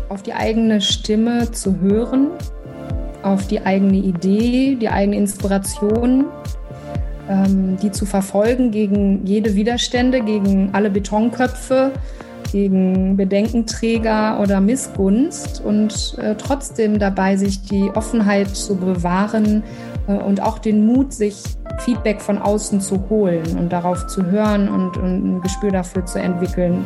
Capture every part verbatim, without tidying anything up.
auf die eigene Stimme zu hören, auf die eigene Idee, die eigene Inspiration, ähm, die zu verfolgen gegen jede Widerstände, gegen alle Betonköpfe, gegen Bedenkenträger oder Missgunst und äh, trotzdem dabei sich die Offenheit zu bewahren äh, und auch den Mut, sich Feedback von außen zu holen und darauf zu hören und, und ein Gespür dafür zu entwickeln.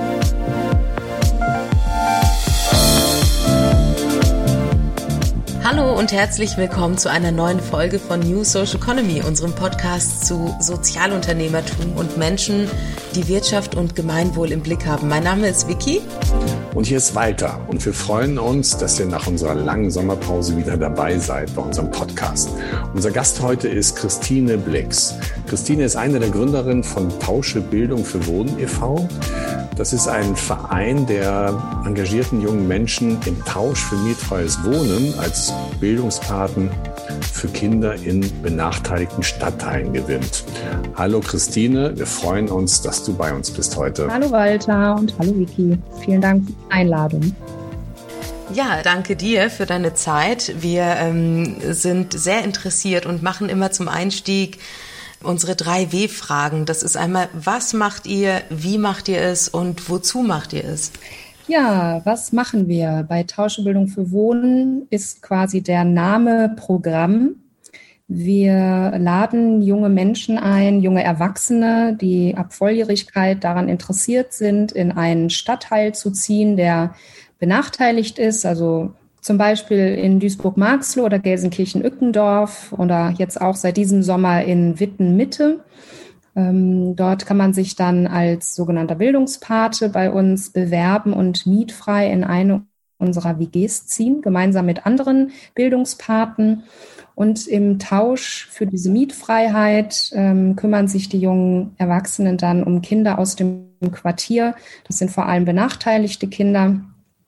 Hallo und herzlich willkommen zu einer neuen Folge von New Social Economy, unserem Podcast zu Sozialunternehmertum und Menschen, die Wirtschaft und Gemeinwohl im Blick haben. Mein Name ist Vicky. Und hier ist Walter und wir freuen uns, dass ihr nach unserer langen Sommerpause wieder dabei seid bei unserem Podcast. Unser Gast heute ist Christine Blix. Christine ist eine der Gründerinnen von Tausche Bildung für Wohnen e V Das ist ein Verein, der engagierten jungen Menschen im Tausch für mietfreies Wohnen als Bildungspaten für Kinder in benachteiligten Stadtteilen gewinnt. Hallo Christine, wir freuen uns, dass du bei uns bist heute. Hallo Walter und hallo Vicky. Vielen Dank für die Einladung. Ja, danke dir für deine Zeit. Wir ähm, sind sehr interessiert und machen immer zum Einstieg unsere drei W-Fragen. Das ist einmal, was macht ihr, wie macht ihr es und wozu macht ihr es? Ja, was machen wir? Bei Tausche Bildung für Wohnen ist quasi der Name Programm. Wir laden junge Menschen ein, junge Erwachsene, die ab Volljährigkeit daran interessiert sind, in einen Stadtteil zu ziehen, der benachteiligt ist, also zum Beispiel in Duisburg-Marxloh oder Gelsenkirchen-Ückendorf oder jetzt auch seit diesem Sommer in Witten-Mitte. Ähm, dort kann man sich dann als sogenannter Bildungspate bei uns bewerben und mietfrei in eine unserer W Gs ziehen, gemeinsam mit anderen Bildungspaten. Und im Tausch für diese Mietfreiheit ähm, kümmern sich die jungen Erwachsenen dann um Kinder aus dem Quartier. Das sind vor allem benachteiligte Kinder,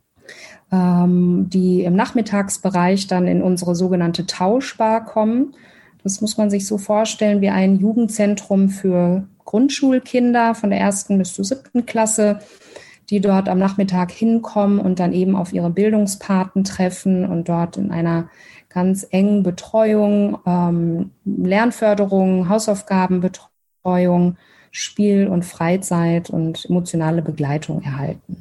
ähm, die im Nachmittagsbereich dann in unsere sogenannte Tauschbar kommen. Das muss man sich so vorstellen wie ein Jugendzentrum für Grundschulkinder von der ersten bis zur siebten Klasse, die dort am Nachmittag hinkommen und dann eben auf ihre Bildungspaten treffen und dort in einer ganz engen Betreuung, ähm, Lernförderung, Hausaufgabenbetreuung, Spiel und Freizeit und emotionale Begleitung erhalten.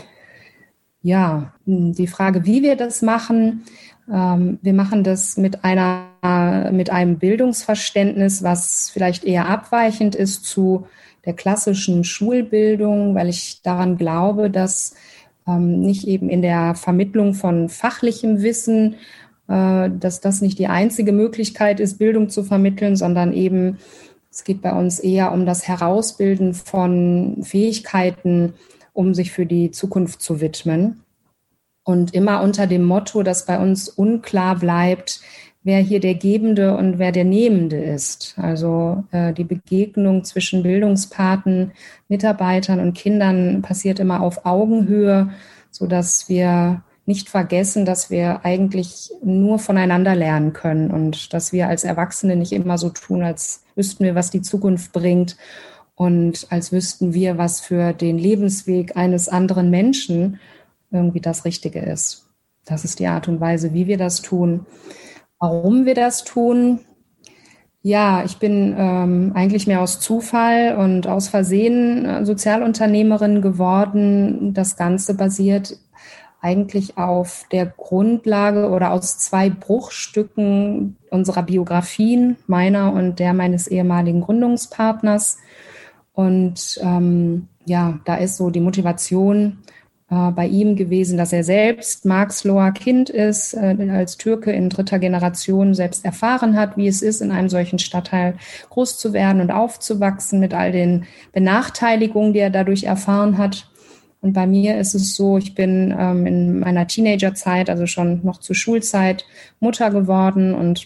Ja, die Frage, wie wir das machen, ähm, wir machen das mit einer, mit einem Bildungsverständnis, was vielleicht eher abweichend ist zu der klassischen Schulbildung, weil ich daran glaube, dass ähm, nicht eben in der Vermittlung von fachlichem Wissen, äh, dass das nicht die einzige Möglichkeit ist, Bildung zu vermitteln, sondern eben, es geht bei uns eher um das Herausbilden von Fähigkeiten, um sich für die Zukunft zu widmen. Und immer unter dem Motto, dass bei uns unklar bleibt, wer hier der Gebende und wer der Nehmende ist. Also äh, die Begegnung zwischen Bildungspaten, Mitarbeitern und Kindern passiert immer auf Augenhöhe, sodass wir nicht vergessen, dass wir eigentlich nur voneinander lernen können und dass wir als Erwachsene nicht immer so tun, als wüssten wir, was die Zukunft bringt und als wüssten wir, was für den Lebensweg eines anderen Menschen irgendwie das Richtige ist. Das ist die Art und Weise, wie wir das tun. Warum wir das tun? Ja, ich bin ähm, eigentlich mehr aus Zufall und aus Versehen äh, Sozialunternehmerin geworden. Das Ganze basiert eigentlich auf der Grundlage oder aus zwei Bruchstücken unserer Biografien, meiner und der meines ehemaligen Gründungspartners. Und ähm, ja, da ist so die Motivation äh, bei ihm gewesen, dass er selbst Marxloher Kind ist, äh, als Türke in dritter Generation selbst erfahren hat, wie es ist, in einem solchen Stadtteil groß zu werden und aufzuwachsen mit all den Benachteiligungen, die er dadurch erfahren hat. Und bei mir ist es so, ich bin ähm, in meiner Teenagerzeit, also schon noch zur Schulzeit, Mutter geworden und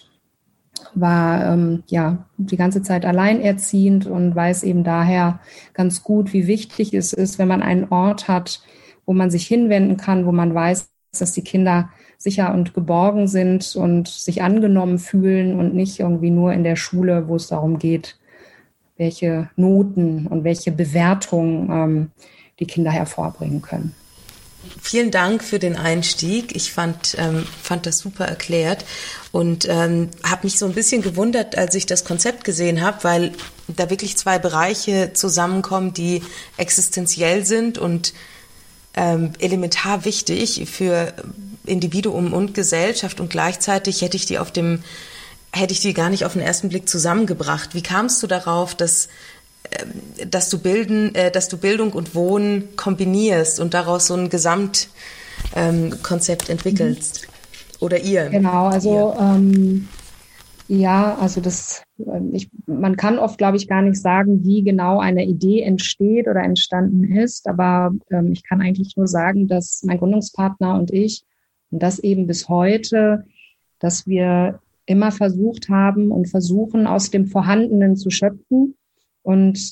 war ähm, ja die ganze Zeit alleinerziehend und weiß eben daher ganz gut, wie wichtig es ist, wenn man einen Ort hat, wo man sich hinwenden kann, wo man weiß, dass die Kinder sicher und geborgen sind und sich angenommen fühlen und nicht irgendwie nur in der Schule, wo es darum geht, welche Noten und welche Bewertungen ähm, die Kinder hervorbringen können. Vielen Dank für den Einstieg. Ich fand, ähm, fand das super erklärt und ähm, habe mich so ein bisschen gewundert, als ich das Konzept gesehen habe, weil da wirklich zwei Bereiche zusammenkommen, die existenziell sind und ähm, elementar wichtig für Individuum und Gesellschaft, und gleichzeitig hätte ich die auf dem hätte ich die gar nicht auf den ersten Blick zusammengebracht. Wie kamst du darauf, dass dass du bilden, äh, dass du Bildung und Wohnen kombinierst und daraus so ein Gesamtkonzept ähm, entwickelst? Oder ihr? Genau, also ähm, ja, also das, ich, man kann oft, glaube ich, gar nicht sagen, wie genau eine Idee entsteht oder entstanden ist, aber ähm, ich kann eigentlich nur sagen, dass mein Gründungspartner und ich, und das eben bis heute, dass wir immer versucht haben und versuchen, aus dem Vorhandenen zu schöpfen und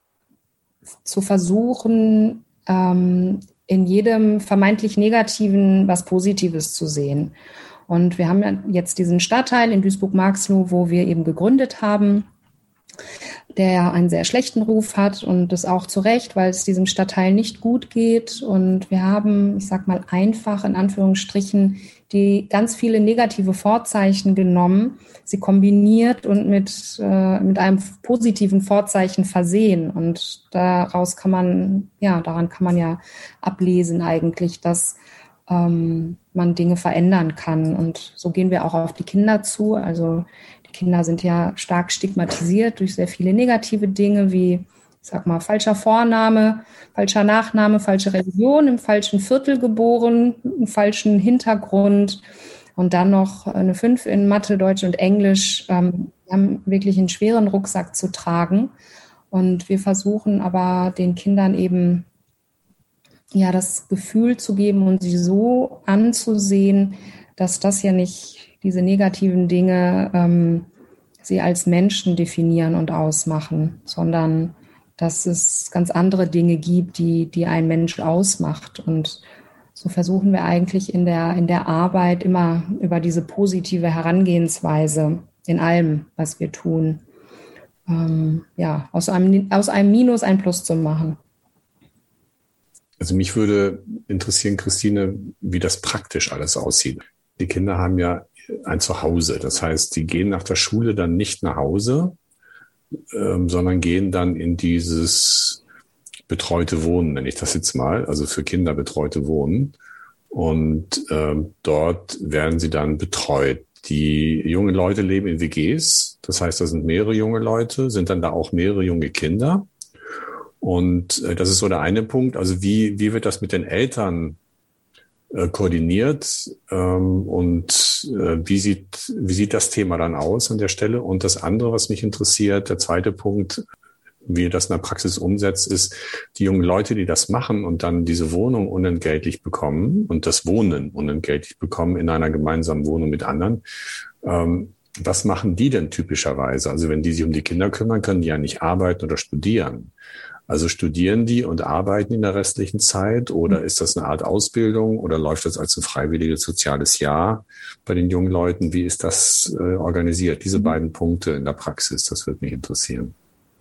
zu versuchen, ähm, in jedem vermeintlich Negativen was Positives zu sehen. Und wir haben ja jetzt diesen Stadtteil in Duisburg-Marxloh, wo wir eben gegründet haben, der ja einen sehr schlechten Ruf hat, und das auch zu Recht, weil es diesem Stadtteil nicht gut geht. Und wir haben, ich sag mal einfach in Anführungsstrichen, die ganz viele negative Vorzeichen genommen, sie kombiniert und mit, äh, mit einem positiven Vorzeichen versehen. Und daraus kann man, ja, daran kann man ja ablesen eigentlich, dass ähm, man Dinge verändern kann. Und so gehen wir auch auf die Kinder zu. Also die Kinder sind ja stark stigmatisiert durch sehr viele negative Dinge wie, ich sag mal, falscher Vorname, falscher Nachname, falsche Religion, im falschen Viertel geboren, im falschen Hintergrund und dann noch eine fünf in Mathe, Deutsch und Englisch. Ähm, wir haben wirklich einen schweren Rucksack zu tragen. Und wir versuchen aber den Kindern eben ja das Gefühl zu geben und sie so anzusehen, dass das ja nicht diese negativen Dinge ähm, sie als Menschen definieren und ausmachen, sondern dass es ganz andere Dinge gibt, die, die ein Mensch ausmacht. Und so versuchen wir eigentlich in der, in der Arbeit immer über diese positive Herangehensweise in allem, was wir tun, ähm, ja, aus einem, aus einem Minus ein Plus zu machen. Also mich würde interessieren, Christine, wie das praktisch alles aussieht. Die Kinder haben ja ein Zuhause. Das heißt, die gehen nach der Schule dann nicht nach Hause, ähm, sondern gehen dann in dieses betreute Wohnen, nenne ich das jetzt mal, also für Kinder betreute Wohnen. Und ähm, dort werden sie dann betreut. Die jungen Leute leben in W Gs. Das heißt, da sind mehrere junge Leute, sind dann da auch mehrere junge Kinder. Und äh, das ist so der eine Punkt. Also wie, wie wird das mit den Eltern äh, koordiniert ähm, und äh, wie sieht, wie sieht das Thema dann aus an der Stelle? Und das andere, was mich interessiert, der zweite Punkt, wie ihr das in der Praxis umsetzt, ist, die jungen Leute, die das machen und dann diese Wohnung unentgeltlich bekommen und das Wohnen unentgeltlich bekommen in einer gemeinsamen Wohnung mit anderen, ähm, was machen die denn typischerweise? Also wenn die sich um die Kinder kümmern, können die ja nicht arbeiten oder studieren. Also studieren die und arbeiten in der restlichen Zeit oder ist das eine Art Ausbildung oder läuft das als ein freiwilliges soziales Jahr bei den jungen Leuten? Wie ist das äh, organisiert? Diese beiden Punkte in der Praxis, das würde mich interessieren.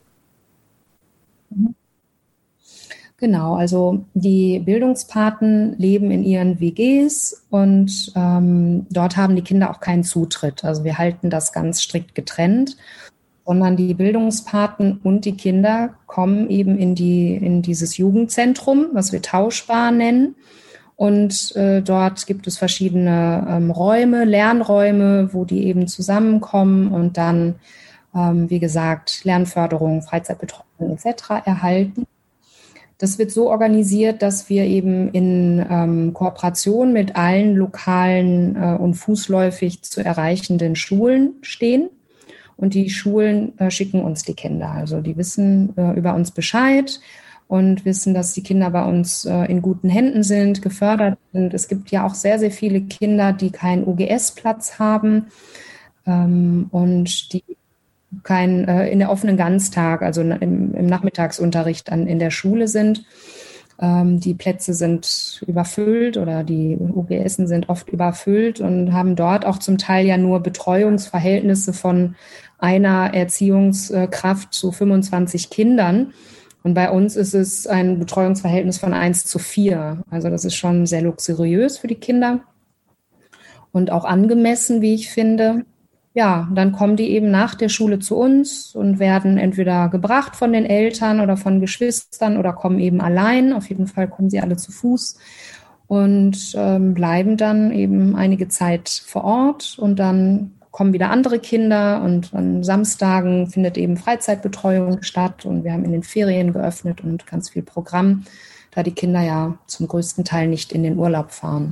Genau, also die Bildungspaten leben in ihren W Gs und ähm, dort haben die Kinder auch keinen Zutritt. Also wir halten das ganz strikt getrennt, sondern die Bildungspaten und die Kinder kommen eben in die in dieses Jugendzentrum, was wir Tauschbar nennen. Und äh, dort gibt es verschiedene ähm, Räume, Lernräume, wo die eben zusammenkommen und dann, ähm, wie gesagt, Lernförderung, Freizeitbetreuung et cetera erhalten. Das wird so organisiert, dass wir eben in ähm, Kooperation mit allen lokalen äh, und fußläufig zu erreichenden Schulen stehen. Und die Schulen äh, schicken uns die Kinder. Also die wissen äh, über uns Bescheid und wissen, dass die Kinder bei uns äh, in guten Händen sind, gefördert sind. Es gibt ja auch sehr, sehr viele Kinder, die keinen O G S-Platz haben ähm, und die kein äh, in der offenen Ganztag, also im, im Nachmittagsunterricht an, in der Schule sind. Ähm, die Plätze sind überfüllt oder die O G S sind oft überfüllt und haben dort auch zum Teil ja nur Betreuungsverhältnisse von einer Erziehungskraft zu fünfundzwanzig Kindern. Und bei uns ist es ein Betreuungsverhältnis von eins zu vier. Also das ist schon sehr luxuriös für die Kinder und auch angemessen, wie ich finde. Ja, dann kommen die eben nach der Schule zu uns und werden entweder gebracht von den Eltern oder von Geschwistern oder kommen eben allein. Auf jeden Fall kommen sie alle zu Fuß und ähm, bleiben dann eben einige Zeit vor Ort. Und dann kommen wieder andere Kinder und an Samstagen findet eben Freizeitbetreuung statt. Und wir haben in den Ferien geöffnet und ganz viel Programm, da die Kinder ja zum größten Teil nicht in den Urlaub fahren.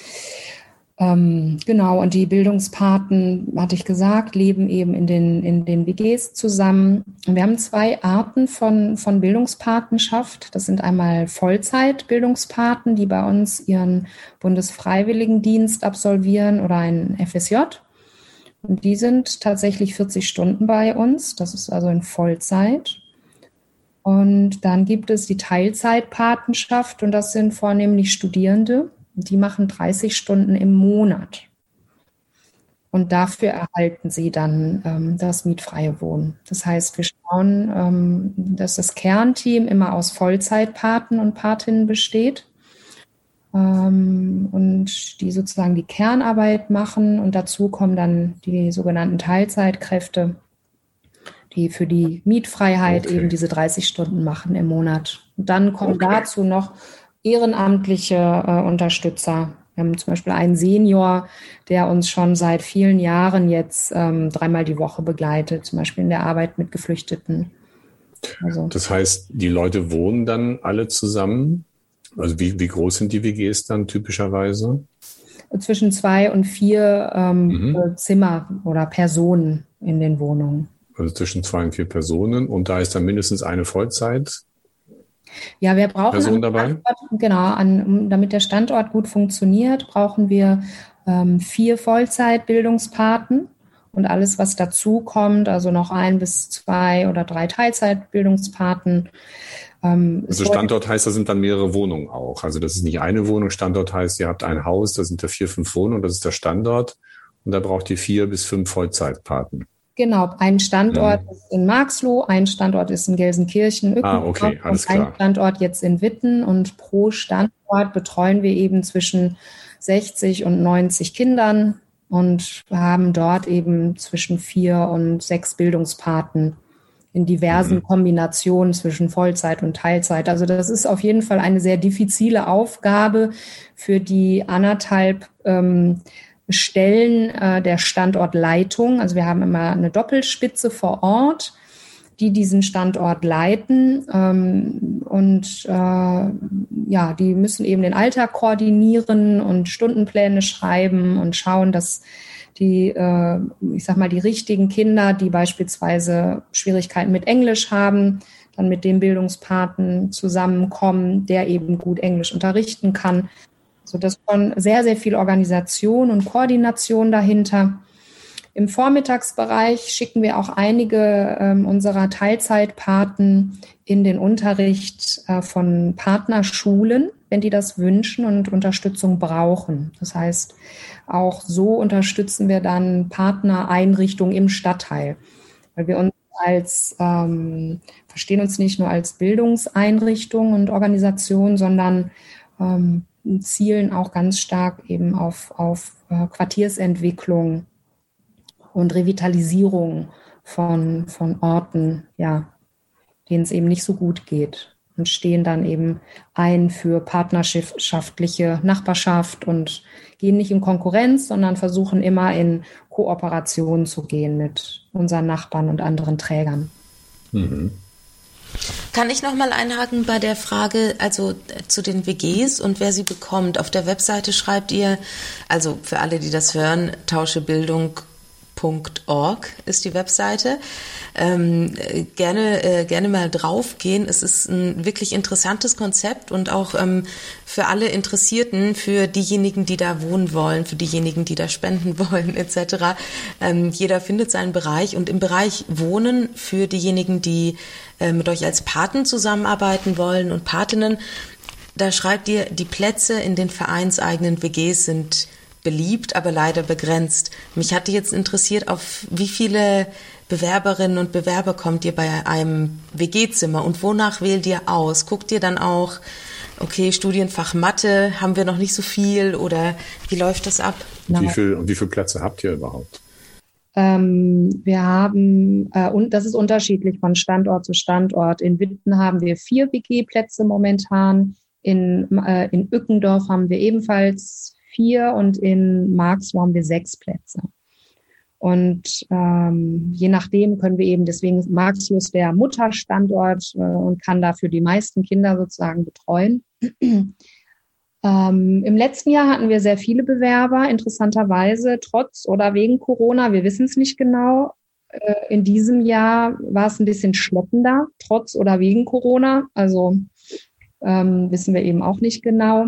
Ähm, genau, und die Bildungspaten, hatte ich gesagt, leben eben in den, in den W Gs zusammen. Und wir haben zwei Arten von, von Bildungspatenschaft. Das sind einmal Vollzeit-Bildungspaten, die bei uns ihren Bundesfreiwilligendienst absolvieren oder einen F S J. Und die sind tatsächlich vierzig Stunden bei uns. Das ist also in Vollzeit. Und dann gibt es die Teilzeitpatenschaft und das sind vornehmlich Studierende. Die machen dreißig Stunden im Monat. Und dafür erhalten sie dann ähm, das mietfreie Wohnen. Das heißt, wir schauen, ähm, dass das Kernteam immer aus Vollzeitpaten und Patinnen besteht ähm, und die sozusagen die Kernarbeit machen. Und dazu kommen dann die sogenannten Teilzeitkräfte, die für die Mietfreiheit okay. eben diese dreißig Stunden machen im Monat. Und dann kommen okay. dazu noch ehrenamtliche äh, Unterstützer. Wir haben zum Beispiel einen Senior, der uns schon seit vielen Jahren jetzt ähm, dreimal die Woche begleitet, zum Beispiel in der Arbeit mit Geflüchteten. Also, das heißt, die Leute wohnen dann alle zusammen? Also wie, wie groß sind die W Gs dann typischerweise? Zwischen zwei und vier ähm, mhm. Zimmer oder Personen in den Wohnungen. Also zwischen zwei und vier Personen. Und da ist dann mindestens eine Vollzeit? Ja, wir brauchen Person dabei? Standort, genau, an, damit der Standort gut funktioniert, brauchen wir ähm, vier Vollzeitbildungspaten und alles, was dazu kommt, also noch ein bis zwei oder drei Teilzeitbildungspaten. Ähm, also Standort heißt, da sind dann mehrere Wohnungen auch. Also das ist nicht eine Wohnung. Standort heißt, ihr habt ein Haus, da sind da vier, fünf Wohnungen, das ist der Standort und da braucht ihr vier bis fünf Vollzeitpaten. Genau, ein Standort mhm. ist in Marxloh, ein Standort ist in Gelsenkirchen, ah, okay, alles und klar. Ein Standort jetzt in Witten und pro Standort betreuen wir eben zwischen sechzig und neunzig Kindern und haben dort eben zwischen vier und sechs Bildungspaten in diversen mhm. Kombinationen zwischen Vollzeit und Teilzeit. Also das ist auf jeden Fall eine sehr diffizile Aufgabe für die anderthalb ähm, Stellen äh, der Standortleitung. Also wir haben immer eine Doppelspitze vor Ort, die diesen Standort leiten. Ähm, und äh, ja, die müssen eben den Alltag koordinieren und Stundenpläne schreiben und schauen, dass die, äh, ich sag mal, die richtigen Kinder, die beispielsweise Schwierigkeiten mit Englisch haben, dann mit dem Bildungspaten zusammenkommen, der eben gut Englisch unterrichten kann. So, das ist schon sehr, sehr viel Organisation und Koordination dahinter. Im Vormittagsbereich schicken wir auch einige ähm, unserer Teilzeitpaten in den Unterricht äh, von Partnerschulen, wenn die das wünschen und Unterstützung brauchen. Das heißt, auch so unterstützen wir dann Partnereinrichtungen im Stadtteil, weil wir uns als ähm, verstehen uns nicht nur als Bildungseinrichtung und Organisation, sondern ähm, zielen auch ganz stark eben auf, auf äh, Quartiersentwicklung und Revitalisierung von, von Orten, ja, denen es eben nicht so gut geht und stehen dann eben ein für partnerschaftliche Nachbarschaft und gehen nicht in Konkurrenz, sondern versuchen immer in Kooperation zu gehen mit unseren Nachbarn und anderen Trägern. Mhm. Kann ich noch mal einhaken bei der Frage, also zu den W Gs und wer sie bekommt? Auf der Webseite schreibt ihr, also für alle, die das hören, tauschebildung punkt org ist die Webseite. Ähm, gerne, äh, gerne mal draufgehen. Es ist ein wirklich interessantes Konzept und auch ähm, für alle Interessierten, für diejenigen, die da wohnen wollen, für diejenigen, die da spenden wollen, et cetera. Ähm, jeder findet seinen Bereich und im Bereich Wohnen für diejenigen, die äh, mit euch als Paten zusammenarbeiten wollen und Patinnen, da schreibt ihr, die Plätze in den vereinseigenen W Gs sind beliebt, aber leider begrenzt. Mich hatte jetzt interessiert, auf wie viele Bewerberinnen und Bewerber kommt ihr bei einem W G-Zimmer und wonach wählt ihr aus? Guckt ihr dann auch, okay, Studienfach Mathe, haben wir noch nicht so viel oder wie läuft das ab? Wie viel, und wie viele Plätze habt ihr überhaupt? Ähm, wir haben, äh, und das ist unterschiedlich von Standort zu Standort. In Witten haben wir vier W G-Plätze momentan. In, äh, in Ückendorf haben wir ebenfalls vier und in Marxloh haben wir sechs Plätze. Und ähm, je nachdem können wir eben, deswegen Marxloh ist der Mutterstandort äh, und kann dafür die meisten Kinder sozusagen betreuen. Ähm, im letzten Jahr hatten wir sehr viele Bewerber, interessanterweise, trotz oder wegen Corona, wir wissen es nicht genau. Äh, in diesem Jahr war es ein bisschen schleppender, trotz oder wegen Corona, also ähm, wissen wir eben auch nicht genau.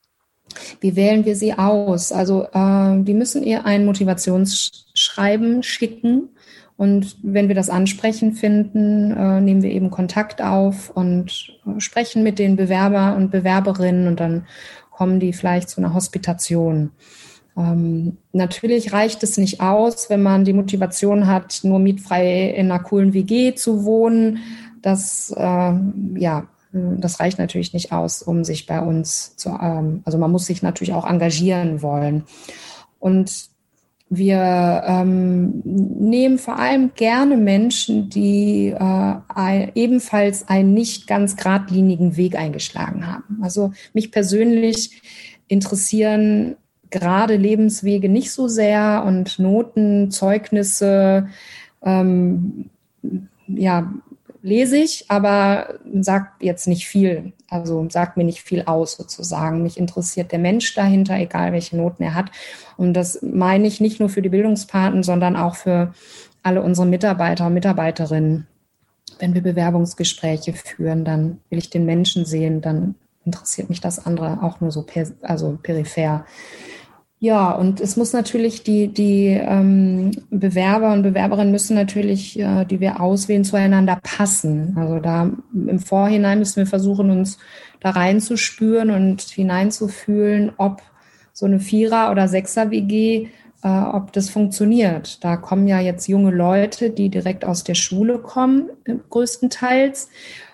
Wie wählen wir sie aus? Also äh, die müssen ihr ein Motivationsschreiben schicken und wenn wir das ansprechend finden, äh, nehmen wir eben Kontakt auf und äh, sprechen mit den Bewerber und Bewerberinnen und dann kommen die vielleicht zu einer Hospitation. Ähm, natürlich reicht es nicht aus, wenn man die Motivation hat, nur mietfrei in einer coolen W G zu wohnen. Das, äh, ja, das reicht natürlich nicht aus, um sich bei uns zu, ähm, also man muss sich natürlich auch engagieren wollen. Und wir ähm, nehmen vor allem gerne Menschen, die äh, ein, ebenfalls einen nicht ganz geradlinigen Weg eingeschlagen haben. Also mich persönlich interessieren gerade Lebenswege nicht so sehr und Noten, Zeugnisse, ähm, ja, lese ich, aber sagt jetzt nicht viel, also sagt mir nicht viel aus sozusagen. Mich interessiert der Mensch dahinter, egal welche Noten er hat. Und das meine ich nicht nur für die Bildungspaten, sondern auch für alle unsere Mitarbeiter und Mitarbeiterinnen. Wenn wir Bewerbungsgespräche führen, dann will ich den Menschen sehen, dann interessiert mich das andere auch nur so per, also peripher. Ja, und es muss natürlich, die, die ähm, Bewerber und Bewerberinnen müssen natürlich, äh, die wir auswählen, zueinander passen. Also da im Vorhinein müssen wir versuchen, uns da reinzuspüren und hineinzufühlen, ob so eine Vierer- oder Sechser-W G, äh, ob das funktioniert. Da kommen ja jetzt junge Leute, die direkt aus der Schule kommen, größtenteils,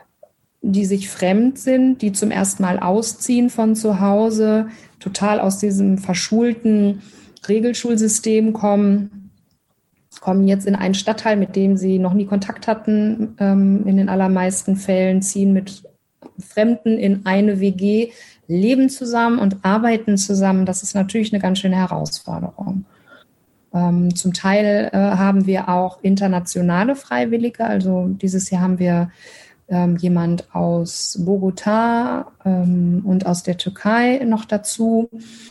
die sich fremd sind, die zum ersten Mal ausziehen von zu Hause, total aus diesem verschulten Regelschulsystem kommen, kommen jetzt in einen Stadtteil, mit dem sie noch nie Kontakt hatten, ähm, in den allermeisten Fällen, ziehen mit Fremden in eine W G, leben zusammen und arbeiten zusammen. Das ist natürlich eine ganz schöne Herausforderung. Ähm, zum Teil äh, haben wir auch internationale Freiwillige. Also dieses Jahr haben wir ähm, jemand aus Bogota ähm, und aus der Türkei noch dazu.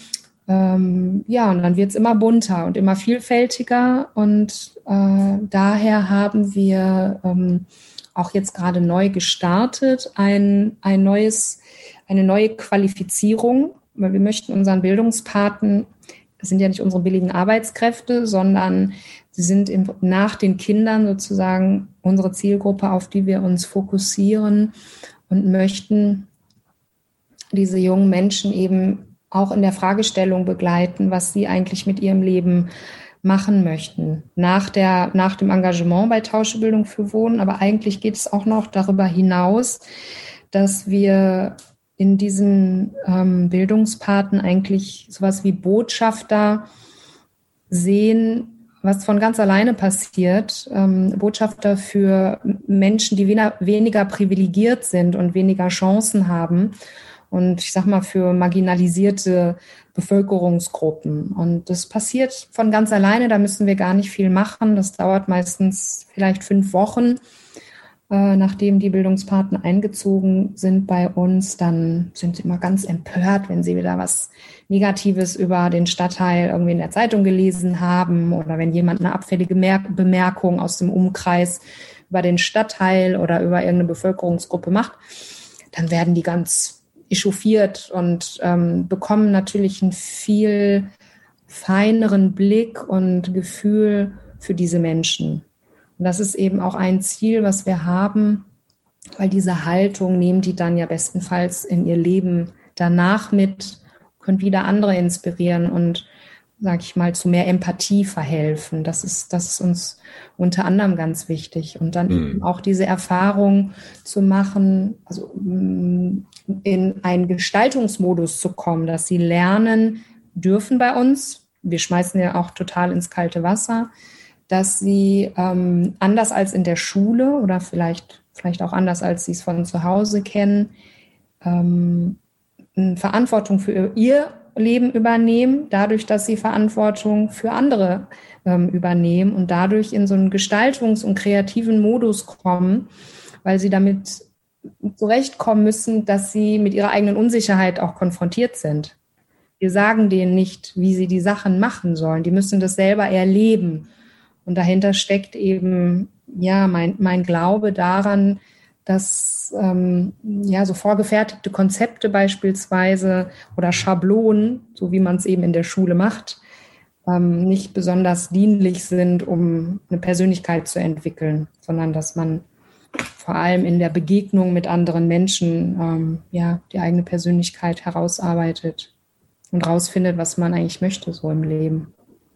Ähm, ja, und dann wird es immer bunter und immer vielfältiger. Und äh, daher haben wir ähm, auch jetzt gerade neu gestartet, ein, ein neues, eine neue Qualifizierung, weil wir möchten unseren Bildungspaten, das sind ja nicht unsere billigen Arbeitskräfte, sondern sie sind im, nach den Kindern sozusagen unsere Zielgruppe, auf die wir uns fokussieren und möchten diese jungen Menschen eben auch in der Fragestellung begleiten, was sie eigentlich mit ihrem Leben machen möchten. Nach der, nach dem Engagement bei Tauschebildung für Wohnen, aber eigentlich geht es auch noch darüber hinaus, dass wir in diesen ähm, Bildungspaten eigentlich sowas wie Botschafter sehen, was von ganz alleine passiert. Ähm, Botschafter für Menschen, die weniger, weniger privilegiert sind und weniger Chancen haben. Und ich sag mal, für marginalisierte Bevölkerungsgruppen. Und das passiert von ganz alleine, da müssen wir gar nicht viel machen. Das dauert meistens vielleicht fünf Wochen, äh, nachdem die Bildungspaten eingezogen sind bei uns. Dann sind sie immer ganz empört, wenn sie wieder was Negatives über den Stadtteil irgendwie in der Zeitung gelesen haben oder wenn jemand eine abfällige Merk- Bemerkung aus dem Umkreis über den Stadtteil oder über irgendeine Bevölkerungsgruppe macht. Dann werden die ganz echauffiert und ähm, bekommen natürlich einen viel feineren Blick und Gefühl für diese Menschen. Und das ist eben auch ein Ziel, was wir haben, weil diese Haltung nehmen die dann ja bestenfalls in ihr Leben danach mit, können wieder andere inspirieren und sage ich mal, zu mehr Empathie verhelfen. Das ist, das ist uns unter anderem ganz wichtig. Und dann mhm. auch diese Erfahrung zu machen, also in einen Gestaltungsmodus zu kommen, dass sie lernen dürfen bei uns. Wir schmeißen ja auch total ins kalte Wasser, dass sie ähm, anders als in der Schule oder vielleicht, vielleicht auch anders als sie es von zu Hause kennen, ähm, Verantwortung für ihr Leben übernehmen, dadurch, dass sie Verantwortung für andere ähm, übernehmen und dadurch in so einen Gestaltungs- und kreativen Modus kommen, weil sie damit zurechtkommen müssen, dass sie mit ihrer eigenen Unsicherheit auch konfrontiert sind. Wir sagen denen nicht, wie sie die Sachen machen sollen. Die müssen das selber erleben. Und dahinter steckt eben ja mein, mein Glaube daran, dass ähm, ja so vorgefertigte Konzepte beispielsweise oder Schablonen, so wie man es eben in der Schule macht, ähm, nicht besonders dienlich sind, um eine Persönlichkeit zu entwickeln, sondern dass man vor allem in der Begegnung mit anderen Menschen ähm, ja die eigene Persönlichkeit herausarbeitet und rausfindet, was man eigentlich möchte so im Leben.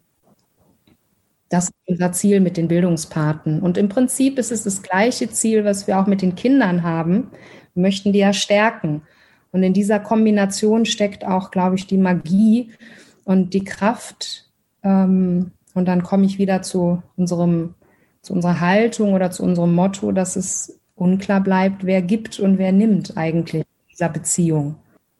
Das ist unser Ziel mit den Bildungspaten. Und im Prinzip ist es das gleiche Ziel, was wir auch mit den Kindern haben. Wir möchten die ja stärken. Und in dieser Kombination steckt auch, glaube ich, die Magie und die Kraft. Und dann komme ich wieder zu unserem, zu unserer Haltung oder zu unserem Motto, dass es unklar bleibt, wer gibt und wer nimmt eigentlich in dieser Beziehung.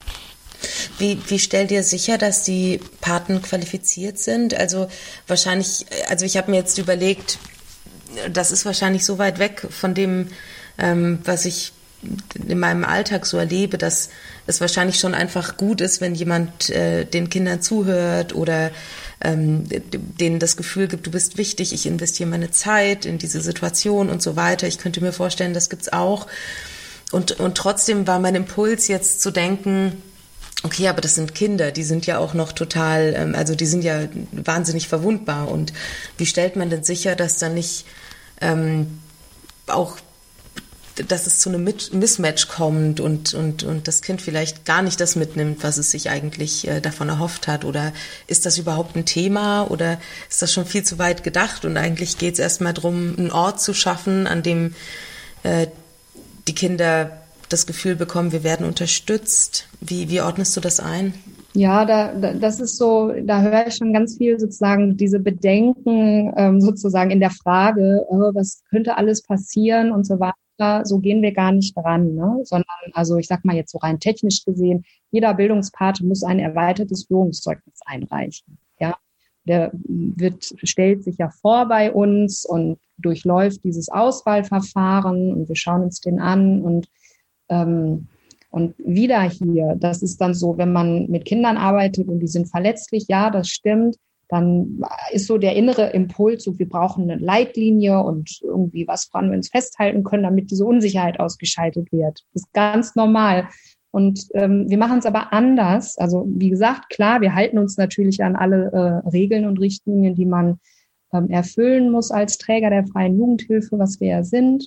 Wie, wie stellt ihr sicher, dass die Paten qualifiziert sind? Also wahrscheinlich, also ich habe mir jetzt überlegt, das ist wahrscheinlich so weit weg von dem, ähm, was ich in meinem Alltag so erlebe, dass es wahrscheinlich schon einfach gut ist, wenn jemand äh, den Kindern zuhört oder ähm, denen das Gefühl gibt, du bist wichtig, ich investiere meine Zeit in diese Situation und so weiter. Ich könnte mir vorstellen, das gibt's auch. Und, und trotzdem war mein Impuls jetzt zu denken, okay, aber das sind Kinder, die sind ja auch noch total, also die sind ja wahnsinnig verwundbar. Und wie stellt man denn sicher, dass dann nicht ähm, auch, dass es zu einem Mismatch kommt und, und, und das Kind vielleicht gar nicht das mitnimmt, was es sich eigentlich äh, davon erhofft hat? Oder ist das überhaupt ein Thema oder ist das schon viel zu weit gedacht? Und eigentlich geht es erstmal darum, einen Ort zu schaffen, an dem äh, die Kinder das Gefühl bekommen, wir werden unterstützt. Wie, wie ordnest du das ein? Ja, da, da, das ist so, da höre ich schon ganz viel sozusagen diese Bedenken ähm, sozusagen in der Frage, oh, was könnte alles passieren und so weiter. So gehen wir gar nicht dran, ne? Sondern, also ich sag mal jetzt so rein technisch gesehen, jeder Bildungspate muss ein erweitertes Führungszeugnis einreichen. Ja, der wird, stellt sich ja vor bei uns und durchläuft dieses Auswahlverfahren und wir schauen uns den an und Ähm, und wieder hier, das ist dann so, wenn man mit Kindern arbeitet und die sind verletzlich, ja, das stimmt, dann ist so der innere Impuls, so wir brauchen eine Leitlinie und irgendwie was, woran wir uns festhalten können, damit diese Unsicherheit ausgeschaltet wird. Das ist ganz normal. Und ähm, wir machen es aber anders. Also wie gesagt, klar, wir halten uns natürlich an alle äh, Regeln und Richtlinien, die man ähm, erfüllen muss als Träger der freien Jugendhilfe, was wir ja sind.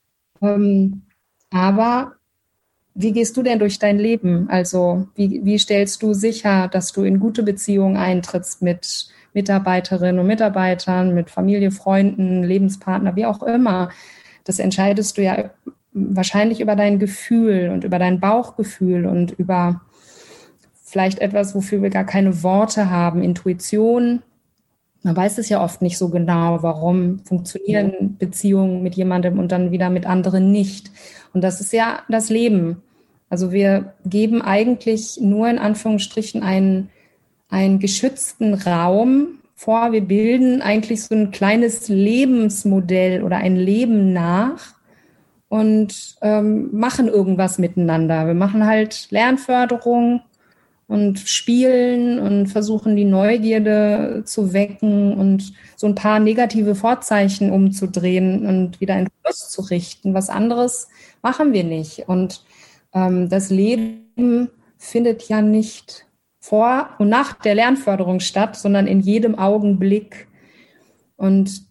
Ähm, aber wie gehst du denn durch dein Leben? Also wie, wie stellst du sicher, dass du in gute Beziehungen eintrittst mit Mitarbeiterinnen und Mitarbeitern, mit Familie, Freunden, Lebenspartner, wie auch immer? Das entscheidest du ja wahrscheinlich über dein Gefühl und über dein Bauchgefühl und über vielleicht etwas, wofür wir gar keine Worte haben, Intuition. Man weiß es ja oft nicht so genau, warum funktionieren Beziehungen mit jemandem und dann wieder mit anderen nicht. Und das ist ja das Leben. Also wir geben eigentlich nur in Anführungsstrichen einen, einen geschützten Raum vor. Wir bilden eigentlich so ein kleines Lebensmodell oder ein Leben nach und ähm, machen irgendwas miteinander. Wir machen halt Lernförderung und spielen und versuchen die Neugierde zu wecken und so ein paar negative Vorzeichen umzudrehen und wieder in Fluss zu richten. Was anderes machen wir nicht. Und ähm, das Leben findet ja nicht vor und nach der Lernförderung statt, sondern in jedem Augenblick. Und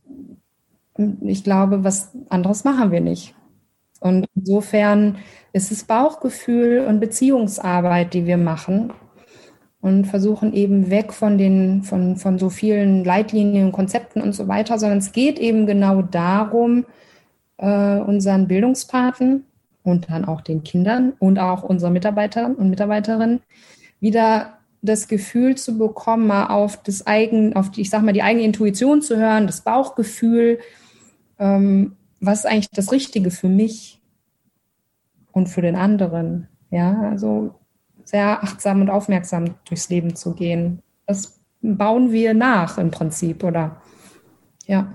ich glaube, was anderes machen wir nicht. Und insofern ist es Bauchgefühl und Beziehungsarbeit, die wir machen. und versuchen eben weg von den, von, von so vielen Leitlinien und Konzepten und so weiter, sondern es geht eben genau darum, äh, unseren Bildungspaten und dann auch den Kindern und auch unseren Mitarbeitern und Mitarbeiterinnen wieder das Gefühl zu bekommen, mal auf das eigen, auf die, ich sag mal, die eigene Intuition zu hören, das Bauchgefühl, ähm, was ist eigentlich das Richtige für mich und für den anderen. Ja, also sehr achtsam und aufmerksam durchs Leben zu gehen. Das bauen wir nach im Prinzip, oder? Ja.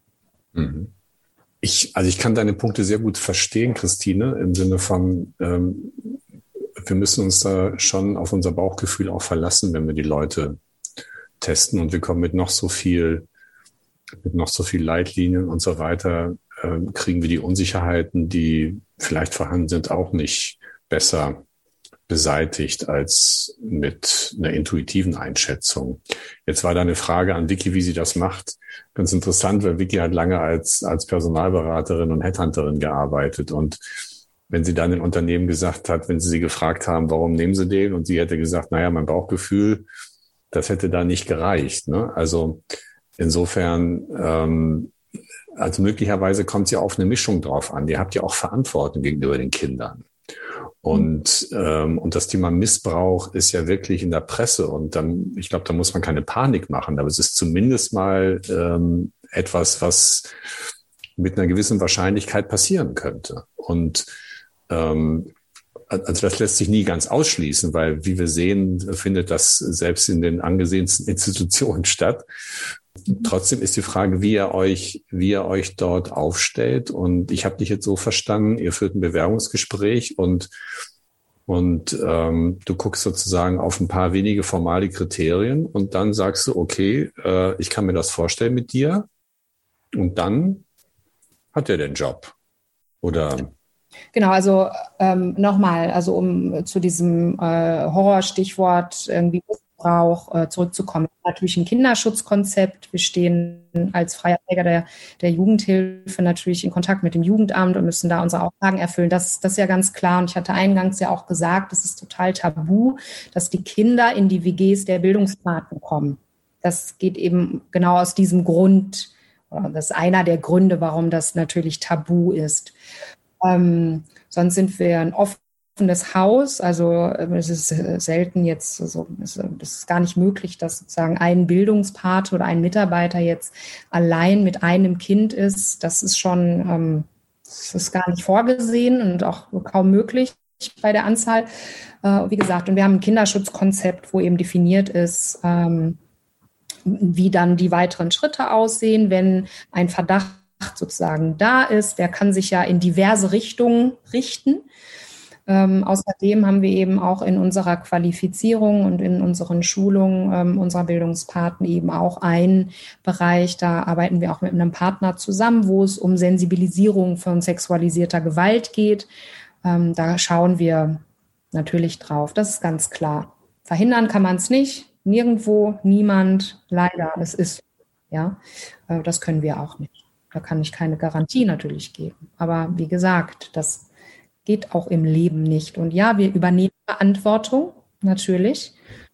Ich, also ich kann deine Punkte sehr gut verstehen, Christine, im Sinne von, ähm, wir müssen uns da schon auf unser Bauchgefühl auch verlassen, wenn wir die Leute testen, und wir kommen mit noch so viel, mit noch so viel Leitlinien und so weiter, äh, kriegen wir die Unsicherheiten, die vielleicht vorhanden sind, auch nicht besser beseitigt als mit einer intuitiven Einschätzung. Jetzt war da eine Frage an Vicky, wie sie das macht. Ganz interessant, weil Vicky hat lange als, als Personalberaterin und Headhunterin gearbeitet, und wenn sie dann in Unternehmen gesagt hat, wenn sie sie gefragt haben, warum nehmen sie den? Und sie hätte gesagt, naja, mein Bauchgefühl, das hätte da nicht gereicht. Ne? Also insofern, ähm, also möglicherweise kommt es ja auf eine Mischung drauf an. Ihr habt ja auch Verantwortung gegenüber den Kindern. Und, ähm, und das Thema Missbrauch ist ja wirklich in der Presse. Und dann, ich glaube, da muss man keine Panik machen. Aber es ist zumindest mal ähm, etwas, was mit einer gewissen Wahrscheinlichkeit passieren könnte. Und Ähm, also das lässt sich nie ganz ausschließen, weil, wie wir sehen, findet das selbst in den angesehensten Institutionen statt. Trotzdem ist die Frage, wie ihr euch, wie ihr euch dort aufstellt. Und ich habe dich jetzt so verstanden, ihr führt ein Bewerbungsgespräch und und ähm, du guckst sozusagen auf ein paar wenige formale Kriterien und dann sagst du, okay, äh, ich kann mir das vorstellen mit dir. Und dann hat er den Job. Oder... Genau, also ähm, nochmal, also um zu diesem äh, Horrorstichwort irgendwie Missbrauch äh, zurückzukommen. Natürlich ein Kinderschutzkonzept. Wir stehen als freier Träger der, der Jugendhilfe natürlich in Kontakt mit dem Jugendamt und müssen da unsere Auflagen erfüllen. Das, das ist ja ganz klar. Und ich hatte eingangs ja auch gesagt, es ist total tabu, dass die Kinder in die W Gs der Bildungspaten kommen. Das geht eben genau aus diesem Grund. Das ist einer der Gründe, warum das natürlich tabu ist. Ähm, sonst sind wir ein offenes Haus, also es ist selten jetzt, also es ist gar nicht möglich, dass sozusagen ein Bildungspate oder ein Mitarbeiter jetzt allein mit einem Kind ist. Das ist schon, ähm, das ist gar nicht vorgesehen und auch kaum möglich bei der Anzahl. Äh, wie gesagt, und wir haben ein Kinderschutzkonzept, wo eben definiert ist, ähm, wie dann die weiteren Schritte aussehen, wenn ein Verdacht sozusagen da ist. Der kann sich ja in diverse Richtungen richten. Ähm, außerdem haben wir eben auch in unserer Qualifizierung und in unseren Schulungen ähm, unserer Bildungspaten eben auch einen Bereich, da arbeiten wir auch mit einem Partner zusammen, wo es um Sensibilisierung von sexualisierter Gewalt geht. Ähm, da schauen wir natürlich drauf, das ist ganz klar. Verhindern kann man es nicht, nirgendwo, niemand, leider, es ist, ja, äh, das können wir auch nicht. Da kann ich keine Garantie natürlich geben. Aber wie gesagt, das geht auch im Leben nicht. Und ja, wir übernehmen Verantwortung, natürlich.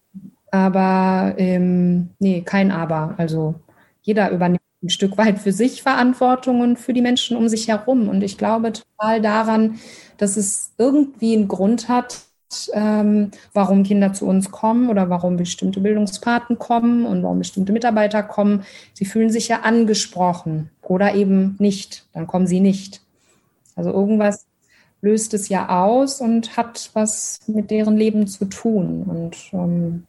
Aber ähm, nee, kein Aber. Also jeder übernimmt ein Stück weit für sich Verantwortung und für die Menschen um sich herum. Und ich glaube total daran, dass es irgendwie einen Grund hat, ähm, warum Kinder zu uns kommen oder warum bestimmte Bildungspaten kommen und warum bestimmte Mitarbeiter kommen. Sie fühlen sich ja angesprochen oder eben nicht. Dann kommen sie nicht. Also irgendwas löst es ja aus und hat was mit deren Leben zu tun. Und ähm,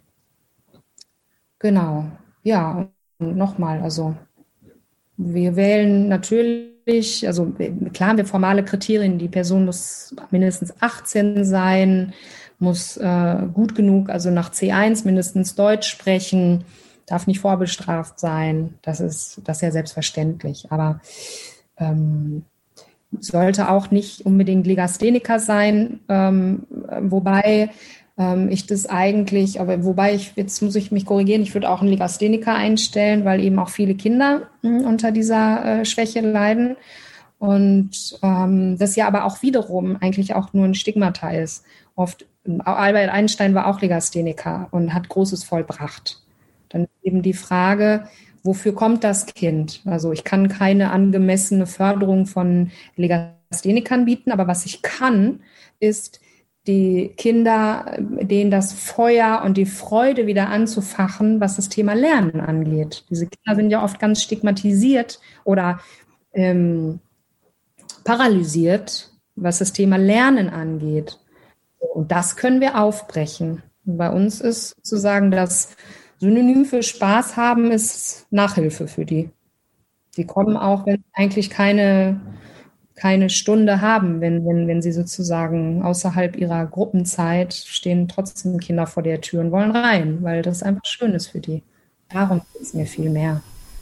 genau, ja, nochmal, also wir wählen natürlich, also klar haben wir formale Kriterien, die Person muss mindestens achtzehn sein, muss äh, gut genug, also nach C eins mindestens Deutsch sprechen, darf nicht vorbestraft sein, das ist, das ist ja selbstverständlich, aber ähm, sollte auch nicht unbedingt Legastheniker sein, ähm, wobei ähm, ich das eigentlich, aber wobei ich, jetzt muss ich mich korrigieren, ich würde auch einen Legastheniker einstellen, weil eben auch viele Kinder mh, unter dieser äh, Schwäche leiden. Und ähm, das ja aber auch wiederum eigentlich auch nur ein Stigmata ist. Oft, Albert Einstein war auch Legastheniker und hat Großes vollbracht. Dann eben die Frage, wofür kommt das Kind? Also ich kann keine angemessene Förderung von Legasthenikern bieten, aber was ich kann, ist die Kinder, denen das Feuer und die Freude wieder anzufachen, was das Thema Lernen angeht. Diese Kinder sind ja oft ganz stigmatisiert oder ähm, paralysiert, was das Thema Lernen angeht. Und das können wir aufbrechen. Und bei uns ist sozusagen das Synonym für Spaß haben, ist Nachhilfe für die. Die kommen auch, wenn sie eigentlich keine, keine Stunde haben, wenn, wenn, wenn sie sozusagen außerhalb ihrer Gruppenzeit stehen trotzdem Kinder vor der Tür und wollen rein, weil das einfach schön ist für die. Darum geht es mir viel mehr.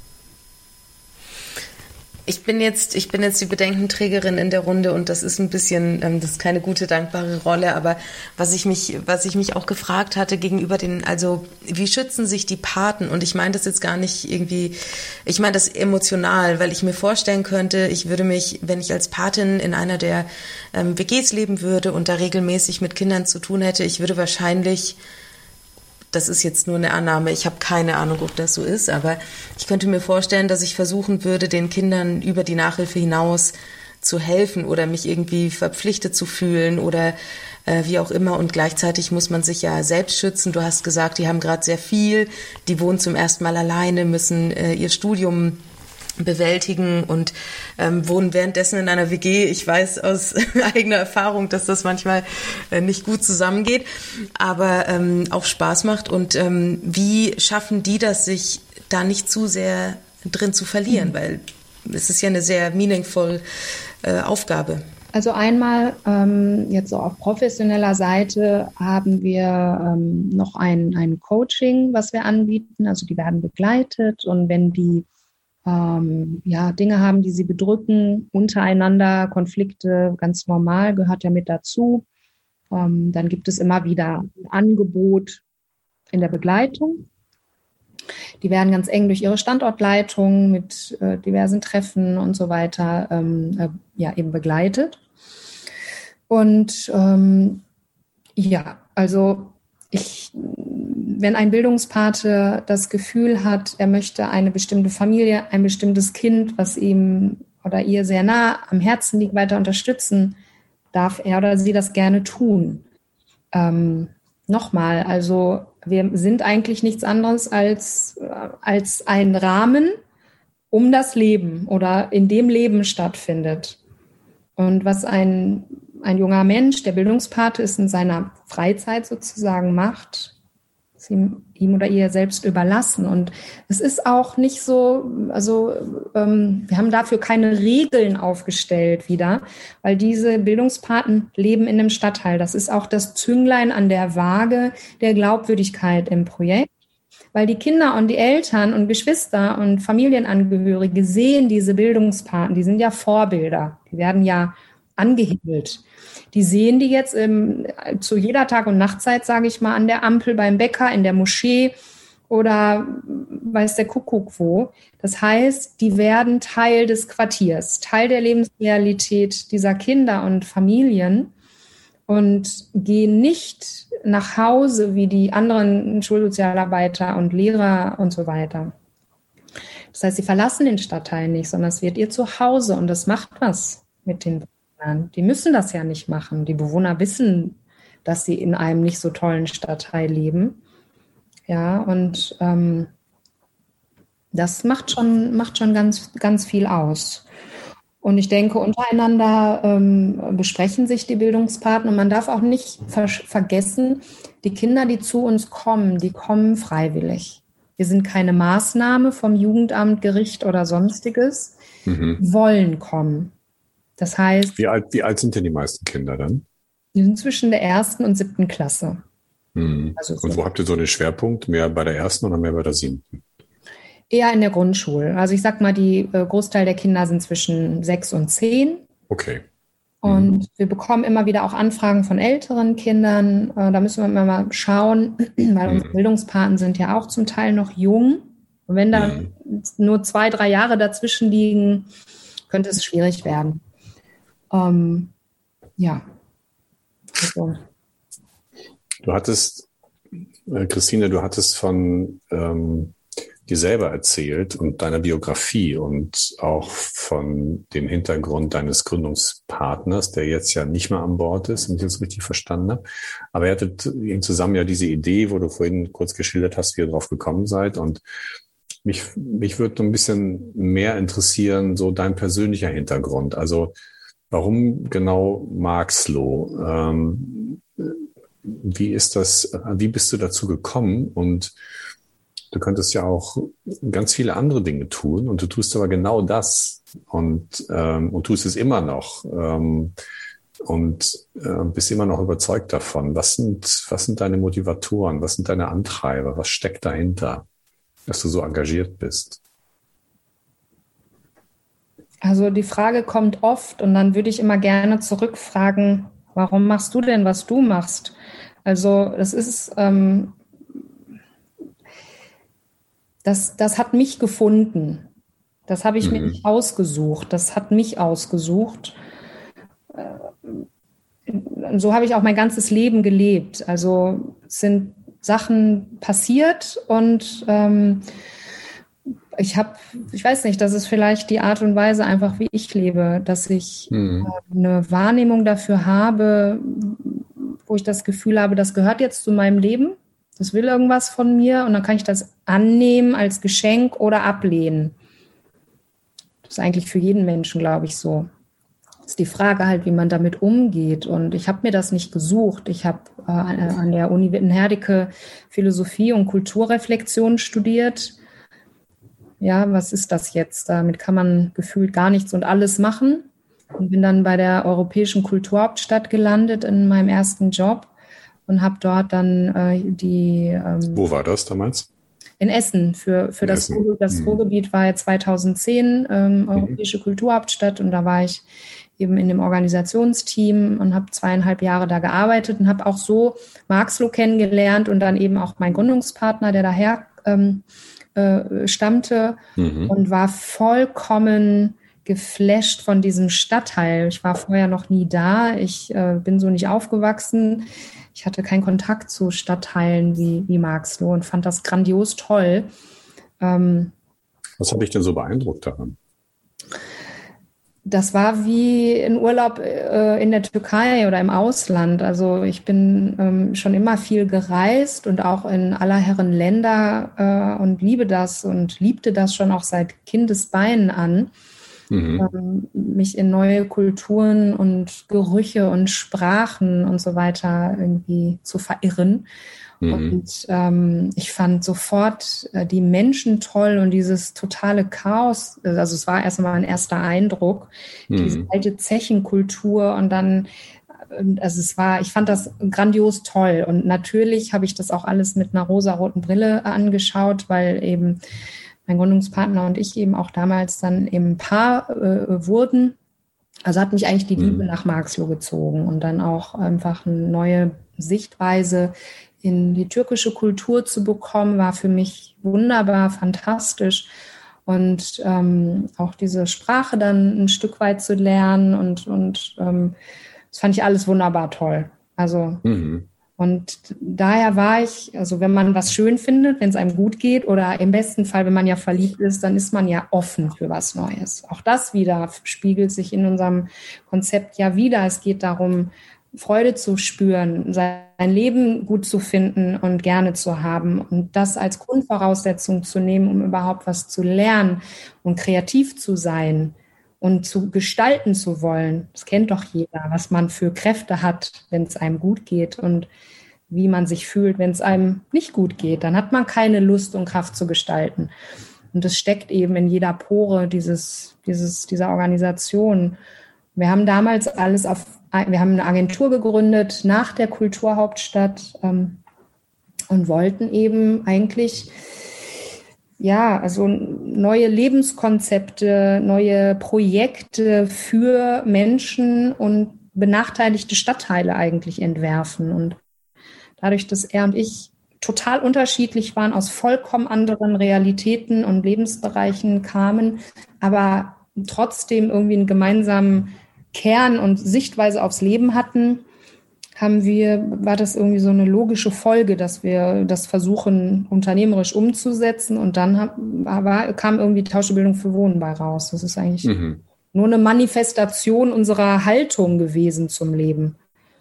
Ich bin jetzt, ich bin jetzt die Bedenkenträgerin in der Runde und das ist ein bisschen, ähm, das ist keine gute, dankbare Rolle, aber was ich mich, was ich mich auch gefragt hatte gegenüber den, also wie schützen sich die Paten? Und ich meine das jetzt gar nicht irgendwie, ich meine das emotional, weil ich mir vorstellen könnte, ich würde mich, wenn ich als Patin in einer der ähm, W Gs leben würde und da regelmäßig mit Kindern zu tun hätte, ich würde wahrscheinlich, das ist jetzt nur eine Annahme, ich habe keine Ahnung, ob das so ist, aber ich könnte mir vorstellen, dass ich versuchen würde, den Kindern über die Nachhilfe hinaus zu helfen oder mich irgendwie verpflichtet zu fühlen oder äh, wie auch immer. Und gleichzeitig muss man sich ja selbst schützen. Du hast gesagt, die haben gerade sehr viel, die wohnen zum ersten Mal alleine, müssen äh, ihr Studium bewältigen und ähm, wohnen währenddessen in einer W G. Ich weiß aus eigener Erfahrung, dass das manchmal äh, nicht gut zusammengeht, aber ähm, auch Spaß macht. Und ähm, wie schaffen die das, sich da nicht zu sehr drin zu verlieren? Mhm. Weil es ist ja eine sehr meaningful äh, Aufgabe. Also einmal ähm, jetzt so auf professioneller Seite haben wir ähm, noch ein, ein Coaching, was wir anbieten. Also die werden begleitet und wenn die Ähm, ja, Dinge haben, die sie bedrücken, untereinander, Konflikte, ganz normal, gehört ja mit dazu. Ähm, dann gibt es immer wieder ein Angebot in der Begleitung. Die werden ganz eng durch ihre Standortleitung mit äh, diversen Treffen und so weiter ähm, äh, ja, eben begleitet. Und ähm, ja, also ich wenn ein Bildungspate das Gefühl hat, er möchte eine bestimmte Familie, ein bestimmtes Kind, was ihm oder ihr sehr nah am Herzen liegt, weiter unterstützen, darf er oder sie das gerne tun. Ähm, nochmal, also wir sind eigentlich nichts anderes als, als ein Rahmen um das Leben oder in dem Leben stattfindet. Und was ein, ein junger Mensch, der Bildungspate ist, in seiner Freizeit sozusagen macht, ihm, ihm oder ihr selbst überlassen. Und es ist auch nicht so, also ähm, wir haben dafür keine Regeln aufgestellt wieder, weil diese Bildungspaten leben in einem Stadtteil. Das ist auch das Zünglein an der Waage der Glaubwürdigkeit im Projekt, weil die Kinder und die Eltern und Geschwister und Familienangehörige sehen diese Bildungspaten, die sind ja Vorbilder, die werden ja angehimmelt. Die sehen die jetzt im, zu jeder Tag- und Nachtzeit, sage ich mal, an der Ampel, beim Bäcker, in der Moschee oder weiß der Kuckuck wo. Das heißt, die werden Teil des Quartiers, Teil der Lebensrealität dieser Kinder und Familien und gehen nicht nach Hause wie die anderen Schulsozialarbeiter und Lehrer und so weiter. Das heißt, sie verlassen den Stadtteil nicht, sondern es wird ihr Zuhause und das macht was mit den Bewohnern. Die müssen das ja nicht machen. Die Bewohner wissen, dass sie in einem nicht so tollen Stadtteil leben. Ja, und ähm, das macht schon, macht schon ganz, ganz viel aus. Und ich denke, untereinander ähm, besprechen sich die Bildungspartner. Und man darf auch nicht ver- vergessen, die Kinder, die zu uns kommen, die kommen freiwillig. Wir sind keine Maßnahme vom Jugendamt, Gericht oder Sonstiges, mhm. wollen kommen. Das heißt... Wie alt, wie alt sind denn die meisten Kinder dann? Die sind zwischen der ersten und siebten Klasse. Mhm. Also und so. Wo habt ihr so einen Schwerpunkt? Mehr bei der ersten oder mehr bei der siebten? Eher in der Grundschule. Also ich sag mal, die äh, Großteil der Kinder sind zwischen sechs und zehn. Okay. Und mhm. wir bekommen immer wieder auch Anfragen von älteren Kindern. Äh, da müssen wir immer mal schauen, weil mhm. unsere Bildungspaten sind ja auch zum Teil noch jung. Und wenn da mhm. nur zwei, drei Jahre dazwischen liegen, könnte es schwierig werden. Ähm, ja. Also. Du hattest, äh, Christine, du hattest von ähm, dir selber erzählt und deiner Biografie und auch von dem Hintergrund deines Gründungspartners, der jetzt ja nicht mehr an Bord ist, wenn ich das richtig verstanden habe. Aber ihr hattet eben zusammen ja diese Idee, wo du vorhin kurz geschildert hast, wie ihr drauf gekommen seid. Und mich, mich würde ein bisschen mehr interessieren, so dein persönlicher Hintergrund. Also warum genau Marxloh? Ähm, wie ist das, wie bist du dazu gekommen? Und du könntest ja auch ganz viele andere Dinge tun und du tust aber genau das und, ähm, und tust es immer noch ähm, und äh, bist immer noch überzeugt davon. Was sind, was sind deine Motivatoren? Was sind deine Antreiber? Was steckt dahinter, dass du so engagiert bist? Also die Frage kommt oft und dann würde ich immer gerne zurückfragen, warum machst du denn, was du machst? Also das ist, ähm, das, das hat mich gefunden. Das habe ich mhm. mir nicht ausgesucht. Das hat mich ausgesucht. Und so habe ich auch mein ganzes Leben gelebt. Also es sind Sachen passiert und ähm, ich habe, ich weiß nicht, das ist vielleicht die Art und Weise einfach, wie ich lebe, dass ich mhm. äh, eine Wahrnehmung dafür habe, wo ich das Gefühl habe, das gehört jetzt zu meinem Leben, das will irgendwas von mir und dann kann ich das annehmen als Geschenk oder ablehnen. Das ist eigentlich für jeden Menschen, glaube ich, so. Das ist die Frage halt, wie man damit umgeht und ich habe mir das nicht gesucht. Ich habe äh, an der Uni Wittenherdecke Philosophie und Kulturreflexion studiert. Ja, was ist das jetzt? Damit kann man gefühlt gar nichts und alles machen. Und bin dann bei der Europäischen Kulturhauptstadt gelandet in meinem ersten Job und habe dort dann äh, die... Ähm, Wo war das damals? In Essen. Für, für in das, Essen. das mhm. Ruhrgebiet war ja zweitausendzehn ähm, Europäische mhm. Kulturhauptstadt und da war ich eben in dem Organisationsteam und habe zweieinhalb Jahre da gearbeitet und habe auch so Marxloh kennengelernt und dann eben auch meinen Gründungspartner, der daher ähm, äh, stammte mhm. und war vollkommen geflasht von diesem Stadtteil. Ich war vorher noch nie da. Ich äh, bin so nicht aufgewachsen. Ich hatte keinen Kontakt zu Stadtteilen wie, wie Marxloh und fand das grandios toll. Ähm, Was hat dich denn so beeindruckt daran? Das war wie ein Urlaub äh, in der Türkei oder im Ausland. Also ich bin ähm, schon immer viel gereist und auch in aller Herren Länder äh, und liebe das und liebte das schon auch seit Kindesbeinen an. Mhm. Ähm, mich in neue Kulturen und Gerüche und Sprachen und so weiter irgendwie zu verirren. Mhm. Und ähm, ich fand sofort äh, die Menschen toll und dieses totale Chaos. Also es war erstmal ein erster Eindruck, mhm. diese alte Zechenkultur und dann, also es war, ich fand das grandios toll. Und natürlich habe ich das auch alles mit einer rosaroten Brille angeschaut, weil eben mein Gründungspartner und ich eben auch damals dann eben Paar äh, wurden. Also hat mich eigentlich die Liebe mhm. nach Marxloh gezogen und dann auch einfach eine neue Sichtweise in die türkische Kultur zu bekommen, war für mich wunderbar, fantastisch. Und ähm, auch diese Sprache dann ein Stück weit zu lernen und, und ähm, das fand ich alles wunderbar toll. Also mhm. Und daher war ich, also wenn man was schön findet, wenn es einem gut geht oder im besten Fall, wenn man ja verliebt ist, dann ist man ja offen für was Neues. Auch das wieder spiegelt sich in unserem Konzept ja wieder. Es geht darum, Freude zu spüren, sein Leben gut zu finden und gerne zu haben und das als Grundvoraussetzung zu nehmen, um überhaupt was zu lernen und kreativ zu sein und zu gestalten zu wollen. Das kennt doch jeder, was man für Kräfte hat, wenn es einem gut geht und wie man sich fühlt, wenn es einem nicht gut geht. Dann hat man keine Lust und Kraft zu gestalten. Und das steckt eben in jeder Pore dieses, dieses, dieser Organisation. Wir haben damals alles auf, wir haben eine Agentur gegründet nach der Kulturhauptstadt ähm, und wollten eben eigentlich ja, also neue Lebenskonzepte, neue Projekte für Menschen und benachteiligte Stadtteile eigentlich entwerfen. Und dadurch, dass er und ich total unterschiedlich waren, aus vollkommen anderen Realitäten und Lebensbereichen kamen, aber trotzdem irgendwie einen gemeinsamen Kern und Sichtweise aufs Leben hatten, haben wir, war das irgendwie so eine logische Folge, dass wir das versuchen, unternehmerisch umzusetzen. Und dann war, kam irgendwie Tauschebildung für Wohnen bei raus. Das ist eigentlich mhm. nur eine Manifestation unserer Haltung gewesen zum Leben.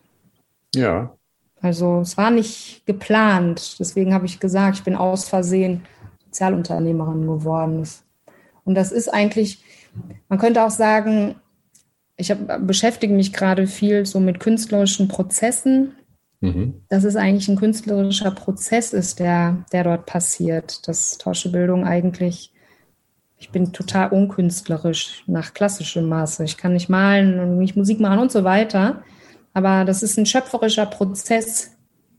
Ja. Also es war nicht geplant. Deswegen habe ich gesagt, ich bin aus Versehen Sozialunternehmerin geworden. Und das ist eigentlich, man könnte auch sagen, ich hab, beschäftige mich gerade viel so mit künstlerischen Prozessen, mhm. dass es eigentlich ein künstlerischer Prozess ist, der, der dort passiert. Dass Tauschebildung eigentlich, ich bin total unkünstlerisch nach klassischem Maße. Ich kann nicht malen und nicht Musik machen und so weiter. Aber das ist ein schöpferischer Prozess.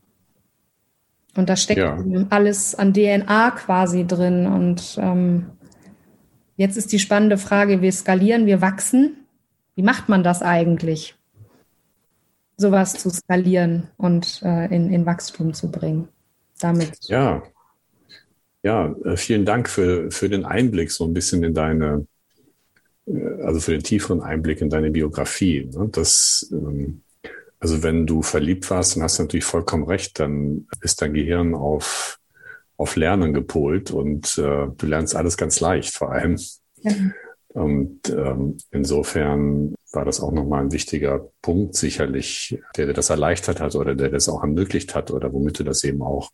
Und da steckt ja. alles an D N A quasi drin. Und ähm, jetzt ist die spannende Frage, wir skalieren, wir wachsen. Wie macht man das eigentlich, sowas zu skalieren und äh, in, in Wachstum zu bringen? Damit. Ja, ja, vielen Dank für, für den Einblick so ein bisschen in deine, also für den tieferen Einblick in deine Biografie. Das, also wenn du verliebt warst, dann hast du natürlich vollkommen recht, dann ist dein Gehirn auf, auf Lernen gepolt und äh, du lernst alles ganz leicht vor allem. Ja. Und ähm, insofern war das auch nochmal ein wichtiger Punkt sicherlich, der dir das erleichtert hat oder der das auch ermöglicht hat oder womit du das eben auch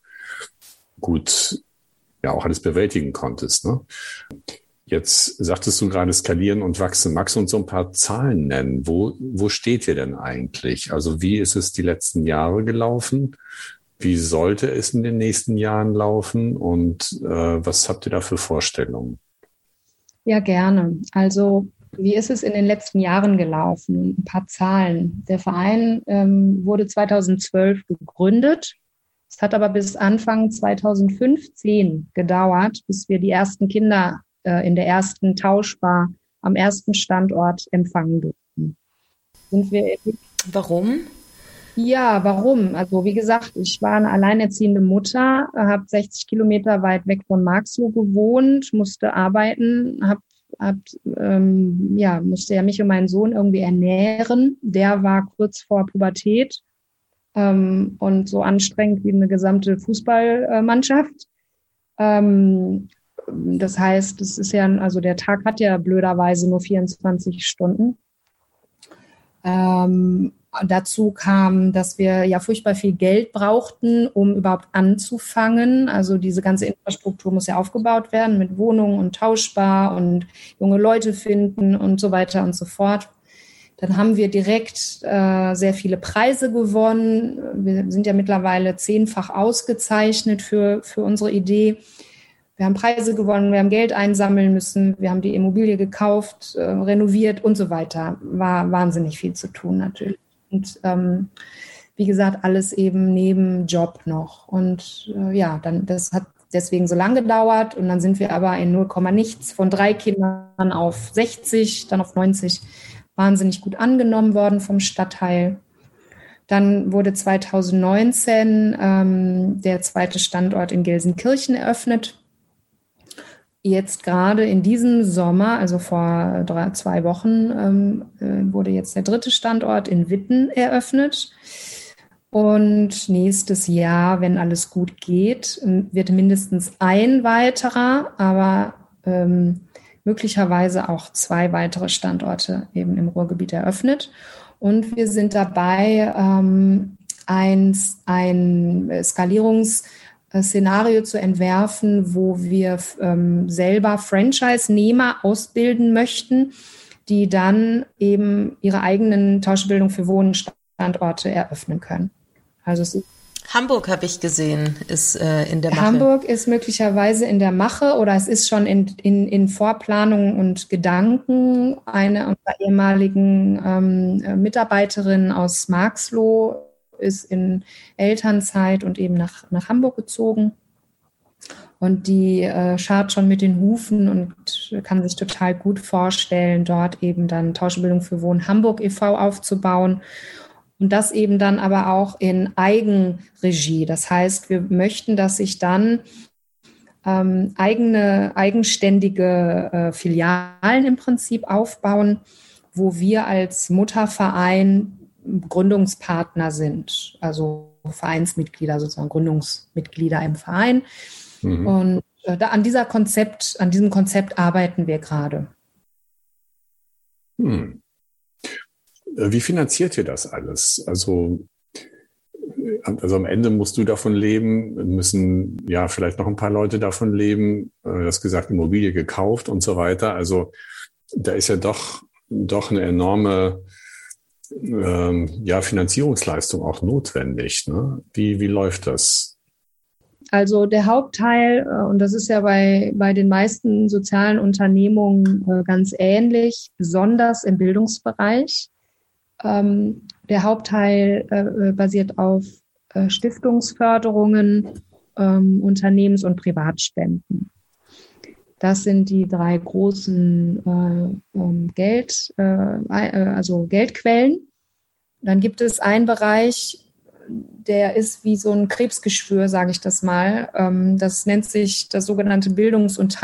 gut, ja auch alles bewältigen konntest. Ne? Jetzt sagtest du gerade skalieren und wachsen. Magst du uns so ein paar Zahlen nennen? Wo, wo steht ihr denn eigentlich? Also wie ist es die letzten Jahre gelaufen? Wie sollte es in den nächsten Jahren laufen? Und äh, was habt ihr da für Vorstellungen? Ja, gerne. Also wie ist es in den letzten Jahren gelaufen? Ein paar Zahlen. Der Verein ähm, wurde zweitausendzwölf gegründet. Es hat aber bis Anfang zweitausendfünfzehn gedauert, bis wir die ersten Kinder äh, in der ersten Tauschbar am ersten Standort empfangen durften. Sind wir Warum? Ja, warum? Also wie gesagt, ich war eine alleinerziehende Mutter, habe sechzig Kilometer weit weg von Marxloh gewohnt, musste arbeiten, hab, hab, ähm, ja, musste ja mich und meinen Sohn irgendwie ernähren. Der war kurz vor Pubertät ähm, und so anstrengend wie eine gesamte Fußballmannschaft. Ähm, das heißt, es ist ja, also der Tag hat ja blöderweise nur vierundzwanzig Stunden. Ähm, Dazu kam, dass wir ja furchtbar viel Geld brauchten, um überhaupt anzufangen. Also diese ganze Infrastruktur muss ja aufgebaut werden mit Wohnungen und Tauschbar und junge Leute finden und so weiter und so fort. Dann haben wir direkt äh, sehr viele Preise gewonnen. Wir sind ja mittlerweile zehnfach ausgezeichnet für, für unsere Idee. Wir haben Preise gewonnen, wir haben Geld einsammeln müssen, wir haben die Immobilie gekauft, äh, renoviert und so weiter. War wahnsinnig viel zu tun natürlich. Und ähm, wie gesagt, alles eben neben Job noch. Und äh, ja, dann das hat deswegen so lange gedauert. Und dann sind wir aber in null Komma nichts von drei Kindern auf sechzig, dann auf neunzig wahnsinnig gut angenommen worden vom Stadtteil. Dann wurde zweitausendneunzehn ähm, der zweite Standort in Gelsenkirchen eröffnet. Jetzt gerade in diesem Sommer, also vor drei, zwei Wochen, ähm, wurde jetzt der dritte Standort in Witten eröffnet. Und nächstes Jahr, wenn alles gut geht, wird mindestens ein weiterer, aber ähm, möglicherweise auch zwei weitere Standorte eben im Ruhrgebiet eröffnet. Und wir sind dabei, ähm, ein, ein Skalierungs- Szenario zu entwerfen, wo wir ähm, selber Franchise-Nehmer ausbilden möchten, die dann eben ihre eigenen Tauschebildung für Wohnstandorte eröffnen können. Also es ist Hamburg, habe ich gesehen, ist äh, in der Mache. Hamburg ist möglicherweise in der Mache oder es ist schon in, in, in Vorplanung und Gedanken. Eine unserer ehemaligen ähm, Mitarbeiterinnen aus Marxloh ist in Elternzeit und eben nach, nach Hamburg gezogen. Und die äh, scharrt schon mit den Hufen und kann sich total gut vorstellen, dort eben dann Tauschebildung für Wohnen Hamburg e V aufzubauen. Und das eben dann aber auch in Eigenregie. Das heißt, wir möchten, dass sich dann ähm, eigene, eigenständige äh, Filialen im Prinzip aufbauen, wo wir als Mutterverein Gründungspartner sind, also Vereinsmitglieder, sozusagen Gründungsmitglieder im Verein. Mhm. Und äh, da an dieser Konzept, an diesem Konzept arbeiten wir gerade. Hm. Wie finanziert ihr das alles? Also, also am Ende musst du davon leben, müssen ja vielleicht noch ein paar Leute davon leben. Du hast gesagt, Immobilie gekauft und so weiter. Also da ist ja doch, doch eine enorme ähm, ja, Finanzierungsleistung auch notwendig. Ne? Wie, wie läuft das? Also der Hauptteil, und das ist ja bei, bei den meisten sozialen Unternehmungen ganz ähnlich, besonders im Bildungsbereich. Ähm, der Hauptteil äh, basiert auf äh, Stiftungsförderungen, ähm, Unternehmens- und Privatspenden. Das sind die drei großen äh, ähm, Geld, äh, also Geldquellen. Dann gibt es einen Bereich, der ist wie so ein Krebsgeschwür, sage ich das mal. Ähm, das nennt sich das sogenannte Bildungs- und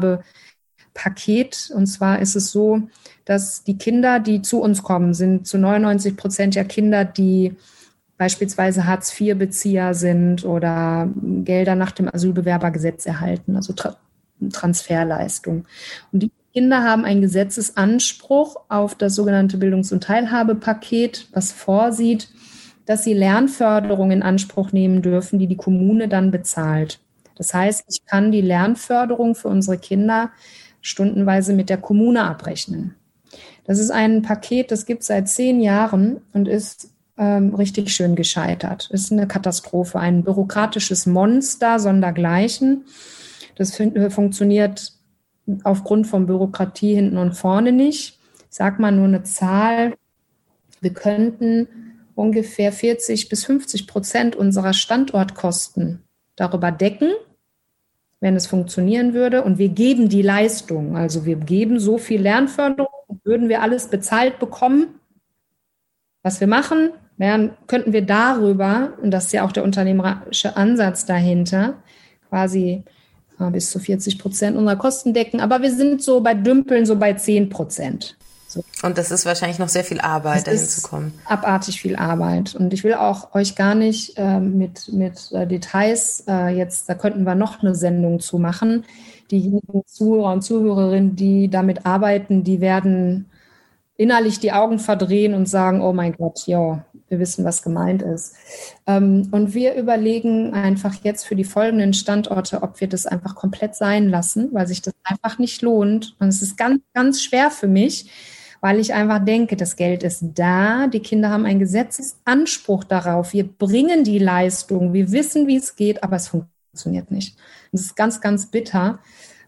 Teilhabepaket. Und zwar ist es so, dass die Kinder, die zu uns kommen, sind zu neunundneunzig Prozent ja Kinder, die beispielsweise Hartz vier Bezieher sind oder Gelder nach dem Asylbewerbergesetz erhalten, also Tra- Transferleistung. Und die Kinder haben einen Gesetzesanspruch auf das sogenannte Bildungs- und Teilhabepaket, was vorsieht, dass sie Lernförderung in Anspruch nehmen dürfen, die die Kommune dann bezahlt. Das heißt, ich kann die Lernförderung für unsere Kinder stundenweise mit der Kommune abrechnen. Das ist ein Paket, das gibt es seit zehn Jahren und ist ähm, richtig schön gescheitert. Ist eine Katastrophe, ein bürokratisches Monster sondergleichen. Das fun- funktioniert aufgrund von Bürokratie hinten und vorne nicht. Ich sage mal nur eine Zahl. Wir könnten ungefähr vierzig bis fünfzig Prozent unserer Standortkosten darüber decken, wenn es funktionieren würde. Und wir geben die Leistung. Also wir geben so viel Lernförderung, würden wir alles bezahlt bekommen, was wir machen, dann könnten wir darüber, und das ist ja auch der unternehmerische Ansatz dahinter, quasi äh, bis zu vierzig Prozent unserer Kosten decken. Aber wir sind so bei Dümpeln so bei zehn Prozent. So. Und das ist wahrscheinlich noch sehr viel Arbeit, dahin zu kommen. Abartig viel Arbeit. Und ich will auch euch gar nicht äh, mit, mit äh, Details äh, jetzt, da könnten wir noch eine Sendung zu machen. Diejenigen Zuhörer und Zuhörerinnen, die damit arbeiten, die werden innerlich die Augen verdrehen und sagen, oh mein Gott, ja, wir wissen, was gemeint ist. Ähm, und wir überlegen einfach jetzt für die folgenden Standorte, ob wir das einfach komplett sein lassen, weil sich das einfach nicht lohnt. Und es ist ganz, ganz schwer für mich, weil ich einfach denke, das Geld ist da, die Kinder haben einen Gesetzesanspruch darauf, wir bringen die Leistung, wir wissen, wie es geht, aber es funktioniert nicht. Das ist ganz, ganz bitter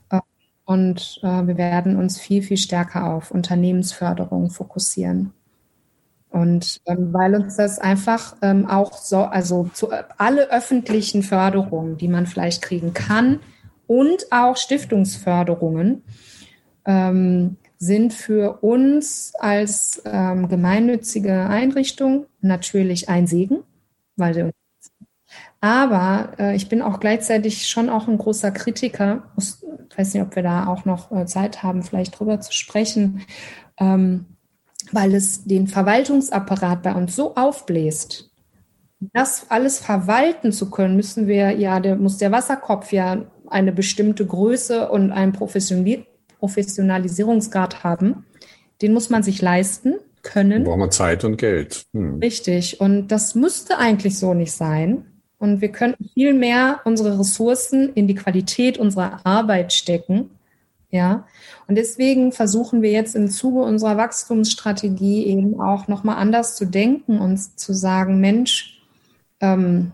und äh, wir werden uns viel, viel stärker auf Unternehmensförderung fokussieren. Und ähm, weil uns das einfach ähm, auch so, also zu, äh, alle öffentlichen Förderungen, die man vielleicht kriegen kann und auch Stiftungsförderungen, ähm, sind für uns als ähm, gemeinnützige Einrichtung natürlich ein Segen, weil sie uns. Aber äh, ich bin auch gleichzeitig schon auch ein großer Kritiker. Ich weiß nicht, ob wir da auch noch äh, Zeit haben, vielleicht drüber zu sprechen, ähm, weil es den Verwaltungsapparat bei uns so aufbläst. Das alles verwalten zu können, müssen wir ja, der, muss der Wasserkopf ja eine bestimmte Größe und einen Professional Professionalisierungsgrad haben, den muss man sich leisten können. Brauchen wir Zeit und Geld. Hm. Richtig. Und das müsste eigentlich so nicht sein. Und wir könnten viel mehr unsere Ressourcen in die Qualität unserer Arbeit stecken. Ja. Und deswegen versuchen wir jetzt im Zuge unserer Wachstumsstrategie eben auch nochmal anders zu denken und zu sagen, Mensch, ähm,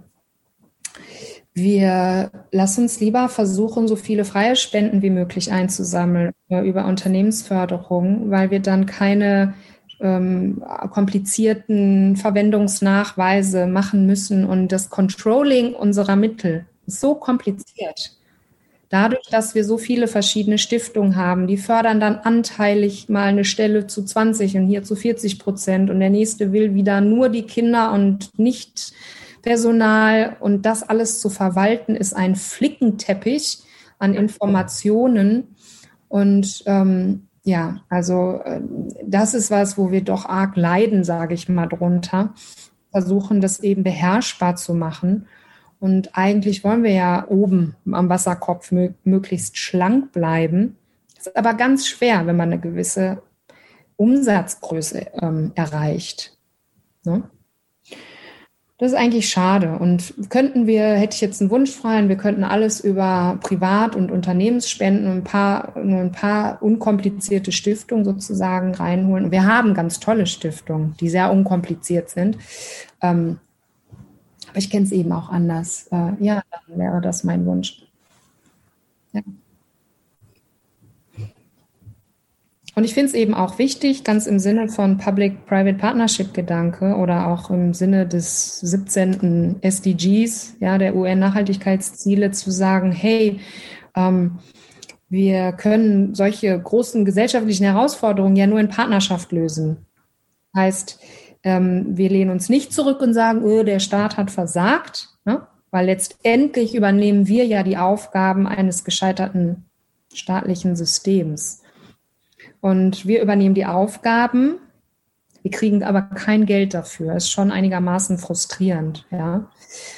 wir lassen uns lieber versuchen, so viele freie Spenden wie möglich einzusammeln äh, über Unternehmensförderung, weil wir dann keine ähm, komplizierten Verwendungsnachweise machen müssen. Und das Controlling unserer Mittel ist so kompliziert. Dadurch, dass wir so viele verschiedene Stiftungen haben, die fördern dann anteilig mal eine Stelle zu zwanzig und hier zu vierzig Prozent und der nächste will wieder nur die Kinder und nicht Personal, und das alles zu verwalten, ist ein Flickenteppich, an Informationen. Und ähm, ja, also äh, das ist was, wo wir doch arg leiden, sage ich mal, drunter. Versuchen, das eben beherrschbar zu machen. Und eigentlich wollen wir ja oben am Wasserkopf mö- möglichst schlank bleiben. Das ist aber ganz schwer, wenn man eine gewisse Umsatzgröße ähm, erreicht. Ne? Das ist eigentlich schade. Und könnten wir, hätte ich jetzt einen Wunsch frei, wir könnten alles über Privat- und Unternehmensspenden und ein paar, nur ein paar unkomplizierte Stiftungen sozusagen reinholen. Und wir haben ganz tolle Stiftungen, die sehr unkompliziert sind. Ähm, aber ich kenne es eben auch anders. Äh, ja, dann wäre das mein Wunsch. Ja. Und ich finde es eben auch wichtig, ganz im Sinne von Public-Private-Partnership-Gedanke oder auch im Sinne des siebzehnten S D Gs, ja, der U N-Nachhaltigkeitsziele, zu sagen, hey, ähm, wir können solche großen gesellschaftlichen Herausforderungen ja nur in Partnerschaft lösen. Heißt, ähm, wir lehnen uns nicht zurück und sagen, oh, der Staat hat versagt, ne? Weil letztendlich übernehmen wir ja die Aufgaben eines gescheiterten staatlichen Systems. Und wir übernehmen die Aufgaben, wir kriegen aber kein Geld dafür. Ist schon einigermaßen frustrierend, ja.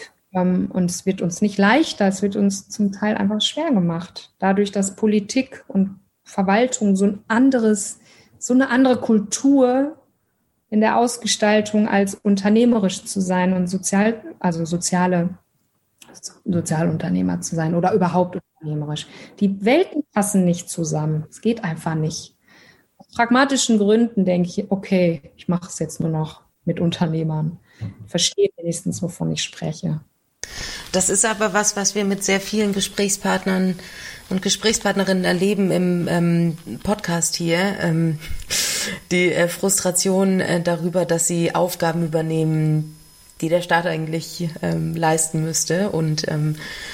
Und es wird uns nicht leichter, es wird uns zum Teil einfach schwer gemacht. Dadurch, dass Politik und Verwaltung so ein anderes, so eine andere Kultur in der Ausgestaltung als unternehmerisch zu sein und sozial, also soziale, Sozialunternehmer zu sein oder überhaupt unternehmerisch. Die Welten passen nicht zusammen. Es geht einfach nicht. Aus pragmatischen Gründen denke ich, okay, ich mache es jetzt nur noch mit Unternehmern. Ich verstehe wenigstens, wovon ich spreche. Das ist aber was, was wir mit sehr vielen Gesprächspartnern und Gesprächspartnerinnen erleben im ähm, Podcast hier. Ähm, die äh, Frustration äh, darüber, dass sie Aufgaben übernehmen, die der Staat eigentlich ähm, leisten müsste. Und ähm,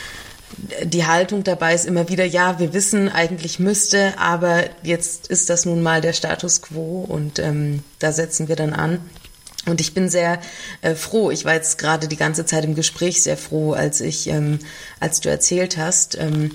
die Haltung dabei ist immer wieder, ja, wir wissen, eigentlich müsste, aber jetzt ist das nun mal der Status quo und ähm, da setzen wir dann an. Und ich bin sehr äh, froh, ich war jetzt gerade die ganze Zeit im Gespräch sehr froh, als ich, ähm, als du erzählt hast, ähm,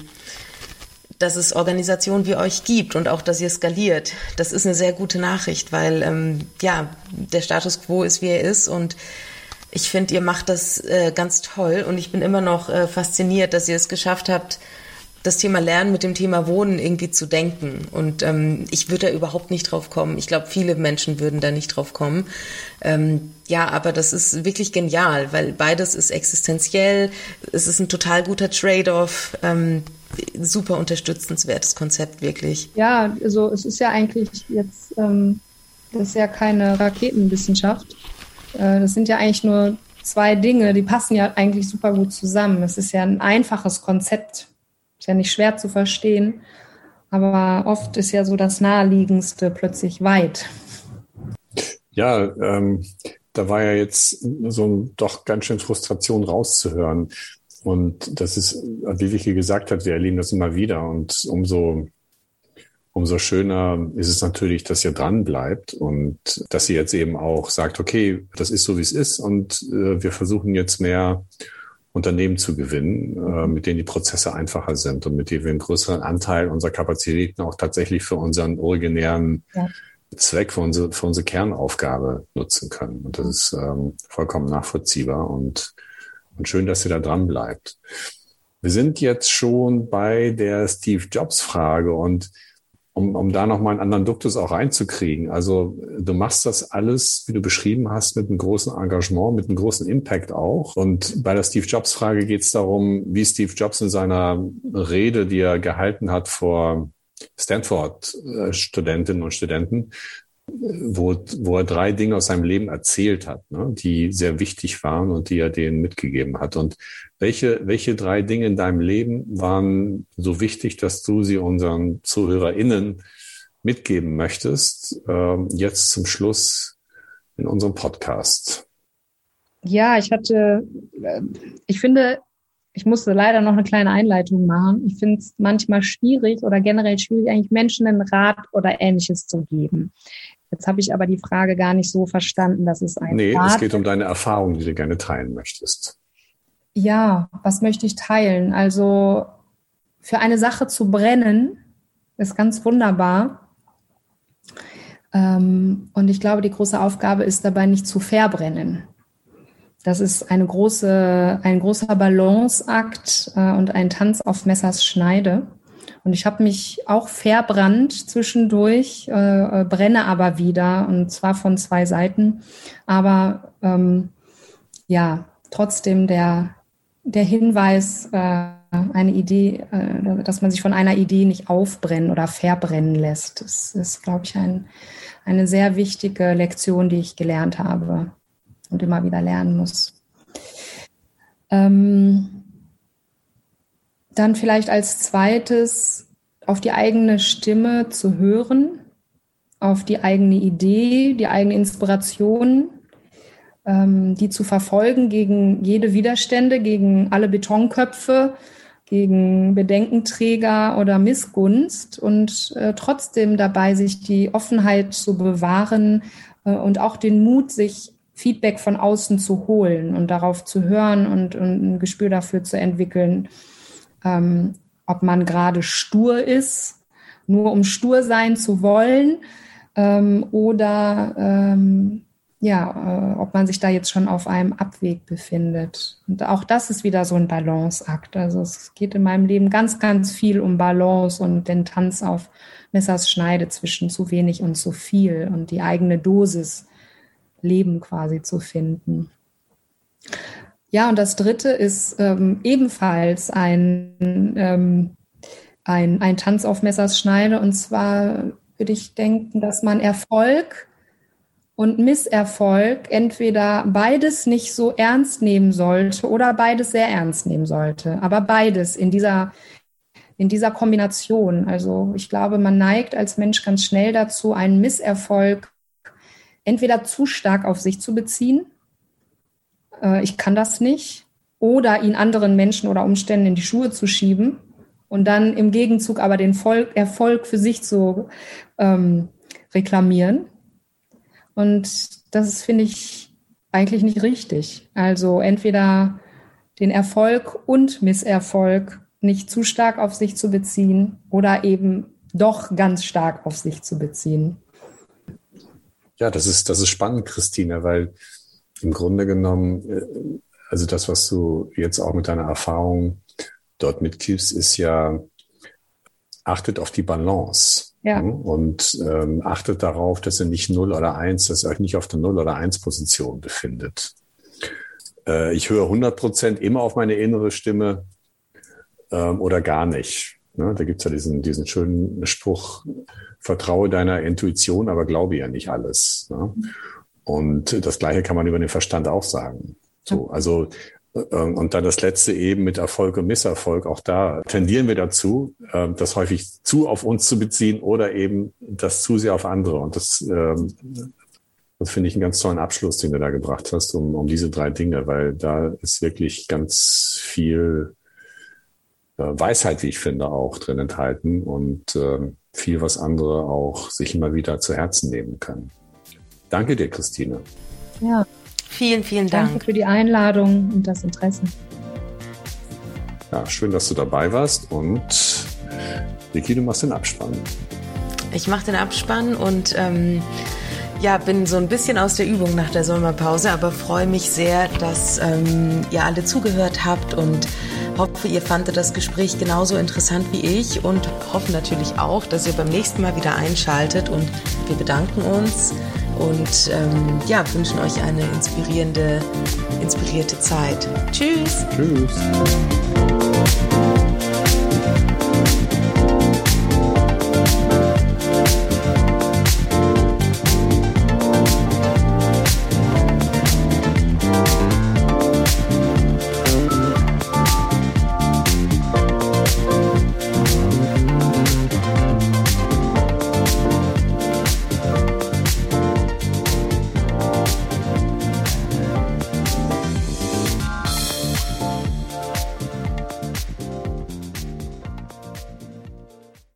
dass es Organisationen wie euch gibt und auch, dass ihr skaliert. Das ist eine sehr gute Nachricht, weil ähm, ja, der Status quo ist, wie er ist und ich finde, ihr macht das äh, ganz toll und ich bin immer noch äh, fasziniert, dass ihr es geschafft habt, das Thema Lernen mit dem Thema Wohnen irgendwie zu denken. Und ähm, ich würde da überhaupt nicht drauf kommen. Ich glaube, viele Menschen würden da nicht drauf kommen. Ähm, ja, aber das ist wirklich genial, weil beides ist existenziell. Es ist ein total guter Trade-off. Ähm, super unterstützenswertes Konzept, wirklich. Ja, also es ist ja eigentlich jetzt, ähm, das ist ja keine Raketenwissenschaft. Das sind ja eigentlich nur zwei Dinge, die passen ja eigentlich super gut zusammen. Es ist ja ein einfaches Konzept, ist ja nicht schwer zu verstehen, aber oft ist ja so das Naheliegendste plötzlich weit. Ja, ähm, da war ja jetzt so ein, doch ganz schön Frustration rauszuhören. Und das ist, wie Vicky gesagt hat, wir erleben das immer wieder und umso Umso schöner ist es natürlich, dass ihr dran bleibt und dass ihr jetzt eben auch sagt, okay, das ist so, wie es ist und äh, wir versuchen jetzt mehr Unternehmen zu gewinnen, äh, mit denen die Prozesse einfacher sind und mit denen wir einen größeren Anteil unserer Kapazitäten auch tatsächlich für unseren originären ja. Zweck, für unsere, für unsere Kernaufgabe nutzen können. Und das ist ähm, vollkommen nachvollziehbar und, und schön, dass ihr da dran bleibt. Wir sind jetzt schon bei der Steve Jobs Frage und Um, um da nochmal einen anderen Duktus auch reinzukriegen. Also du machst das alles, wie du beschrieben hast, mit einem großen Engagement, mit einem großen Impact auch. Und bei der Steve Jobs-Frage geht es darum, wie Steve Jobs in seiner Rede, die er gehalten hat vor Stanford-Studentinnen und Studenten, wo, wo er drei Dinge aus seinem Leben erzählt hat, ne, die sehr wichtig waren und die er denen mitgegeben hat. Und welche, welche drei Dinge in deinem Leben waren so wichtig, dass du sie unseren ZuhörerInnen mitgeben möchtest, äh, jetzt zum Schluss in unserem Podcast? Ja, ich hatte, ich finde, ich musste leider noch eine kleine Einleitung machen. Ich finde es manchmal schwierig oder generell schwierig, eigentlich Menschen einen Rat oder Ähnliches zu geben. Jetzt habe ich aber die Frage gar nicht so verstanden, dass es ein Nee, Rat es geht um deine Erfahrung, die du gerne teilen möchtest. Ja, was möchte ich teilen? Also für eine Sache zu brennen, ist ganz wunderbar. Ähm, und ich glaube, die große Aufgabe ist dabei, nicht zu verbrennen. Das ist eine große, ein großer Balanceakt äh, und ein Tanz auf Messers Schneide. Und ich habe mich auch verbrannt zwischendurch, äh, brenne aber wieder, und zwar von zwei Seiten. Aber ähm, ja, trotzdem der, der Hinweis, äh, eine Idee, äh, dass man sich von einer Idee nicht aufbrennen oder verbrennen lässt, das ist, glaube ich, ein, eine sehr wichtige Lektion, die ich gelernt habe und immer wieder lernen muss. Ähm, dann vielleicht als zweites auf die eigene Stimme zu hören, auf die eigene Idee, die eigene Inspiration, ähm, die zu verfolgen gegen jede Widerstände, gegen alle Betonköpfe, gegen Bedenkenträger oder Missgunst und äh, trotzdem dabei sich die Offenheit zu bewahren äh, und auch den Mut, sich Feedback von außen zu holen und darauf zu hören und, und ein Gespür dafür zu entwickeln, ähm, ob man gerade stur ist, nur um stur sein zu wollen, ähm, oder ähm, ja, äh, ob man sich da jetzt schon auf einem Abweg befindet. Und auch das ist wieder so ein Balanceakt. Also es geht in meinem Leben ganz, ganz viel um Balance und den Tanz auf Messers Schneide zwischen zu wenig und zu viel und die eigene Dosis Leben quasi zu finden. Ja, und das Dritte ist ähm, ebenfalls ein, ähm, ein, ein Tanz auf Messers Schneide. Und zwar würde ich denken, dass man Erfolg und Misserfolg entweder beides nicht so ernst nehmen sollte oder beides sehr ernst nehmen sollte. Aber beides in dieser, in dieser Kombination. Also ich glaube, man neigt als Mensch ganz schnell dazu, einen Misserfolg entweder zu stark auf sich zu beziehen, äh, ich kann das nicht, oder ihn anderen Menschen oder Umständen in die Schuhe zu schieben und dann im Gegenzug aber den Volk, Erfolg für sich zu ähm, reklamieren. Und das finde ich eigentlich nicht richtig. Also entweder den Erfolg und Misserfolg nicht zu stark auf sich zu beziehen oder eben doch ganz stark auf sich zu beziehen. Ja, das ist, das ist spannend, Christine, weil im Grunde genommen, also das, was du jetzt auch mit deiner Erfahrung dort mitgibst, ist ja, achtet auf die Balance. Ja. Und ähm, achtet darauf, dass ihr nicht null oder eins, dass ihr euch nicht auf der null oder eins Position befindet. Äh, ich höre hundert Prozent immer auf meine innere Stimme ähm, oder gar nicht. Ne? Da gibt's ja diesen, diesen schönen Spruch, vertraue deiner Intuition, aber glaube ja nicht alles. Ne? Und das Gleiche kann man über den Verstand auch sagen. So, also und dann das letzte eben mit Erfolg und Misserfolg. Auch da tendieren wir dazu, das häufig zu auf uns zu beziehen oder eben das zu sehr auf andere. Und das, das finde ich einen ganz tollen Abschluss, den du da gebracht hast, um, um diese drei Dinge, weil da ist wirklich ganz viel Weisheit, wie ich finde, auch drin enthalten und viel, was andere auch sich immer wieder zu Herzen nehmen können. Danke dir, Christine. Ja. Vielen, vielen Dank. Danke für die Einladung und das Interesse. Ja, schön, dass du dabei warst. Und Vicky, du machst den Abspann. Ich mache den Abspann und ähm, ja, bin so ein bisschen aus der Übung nach der Sommerpause, aber freue mich sehr, dass ähm, ihr alle zugehört habt und hoffe, ihr fandet das Gespräch genauso interessant wie ich und hoffe natürlich auch, dass ihr beim nächsten Mal wieder einschaltet. Und wir bedanken uns und ähm, ja, wünschen euch eine inspirierende, inspirierte Zeit. Tschüss. Tschüss.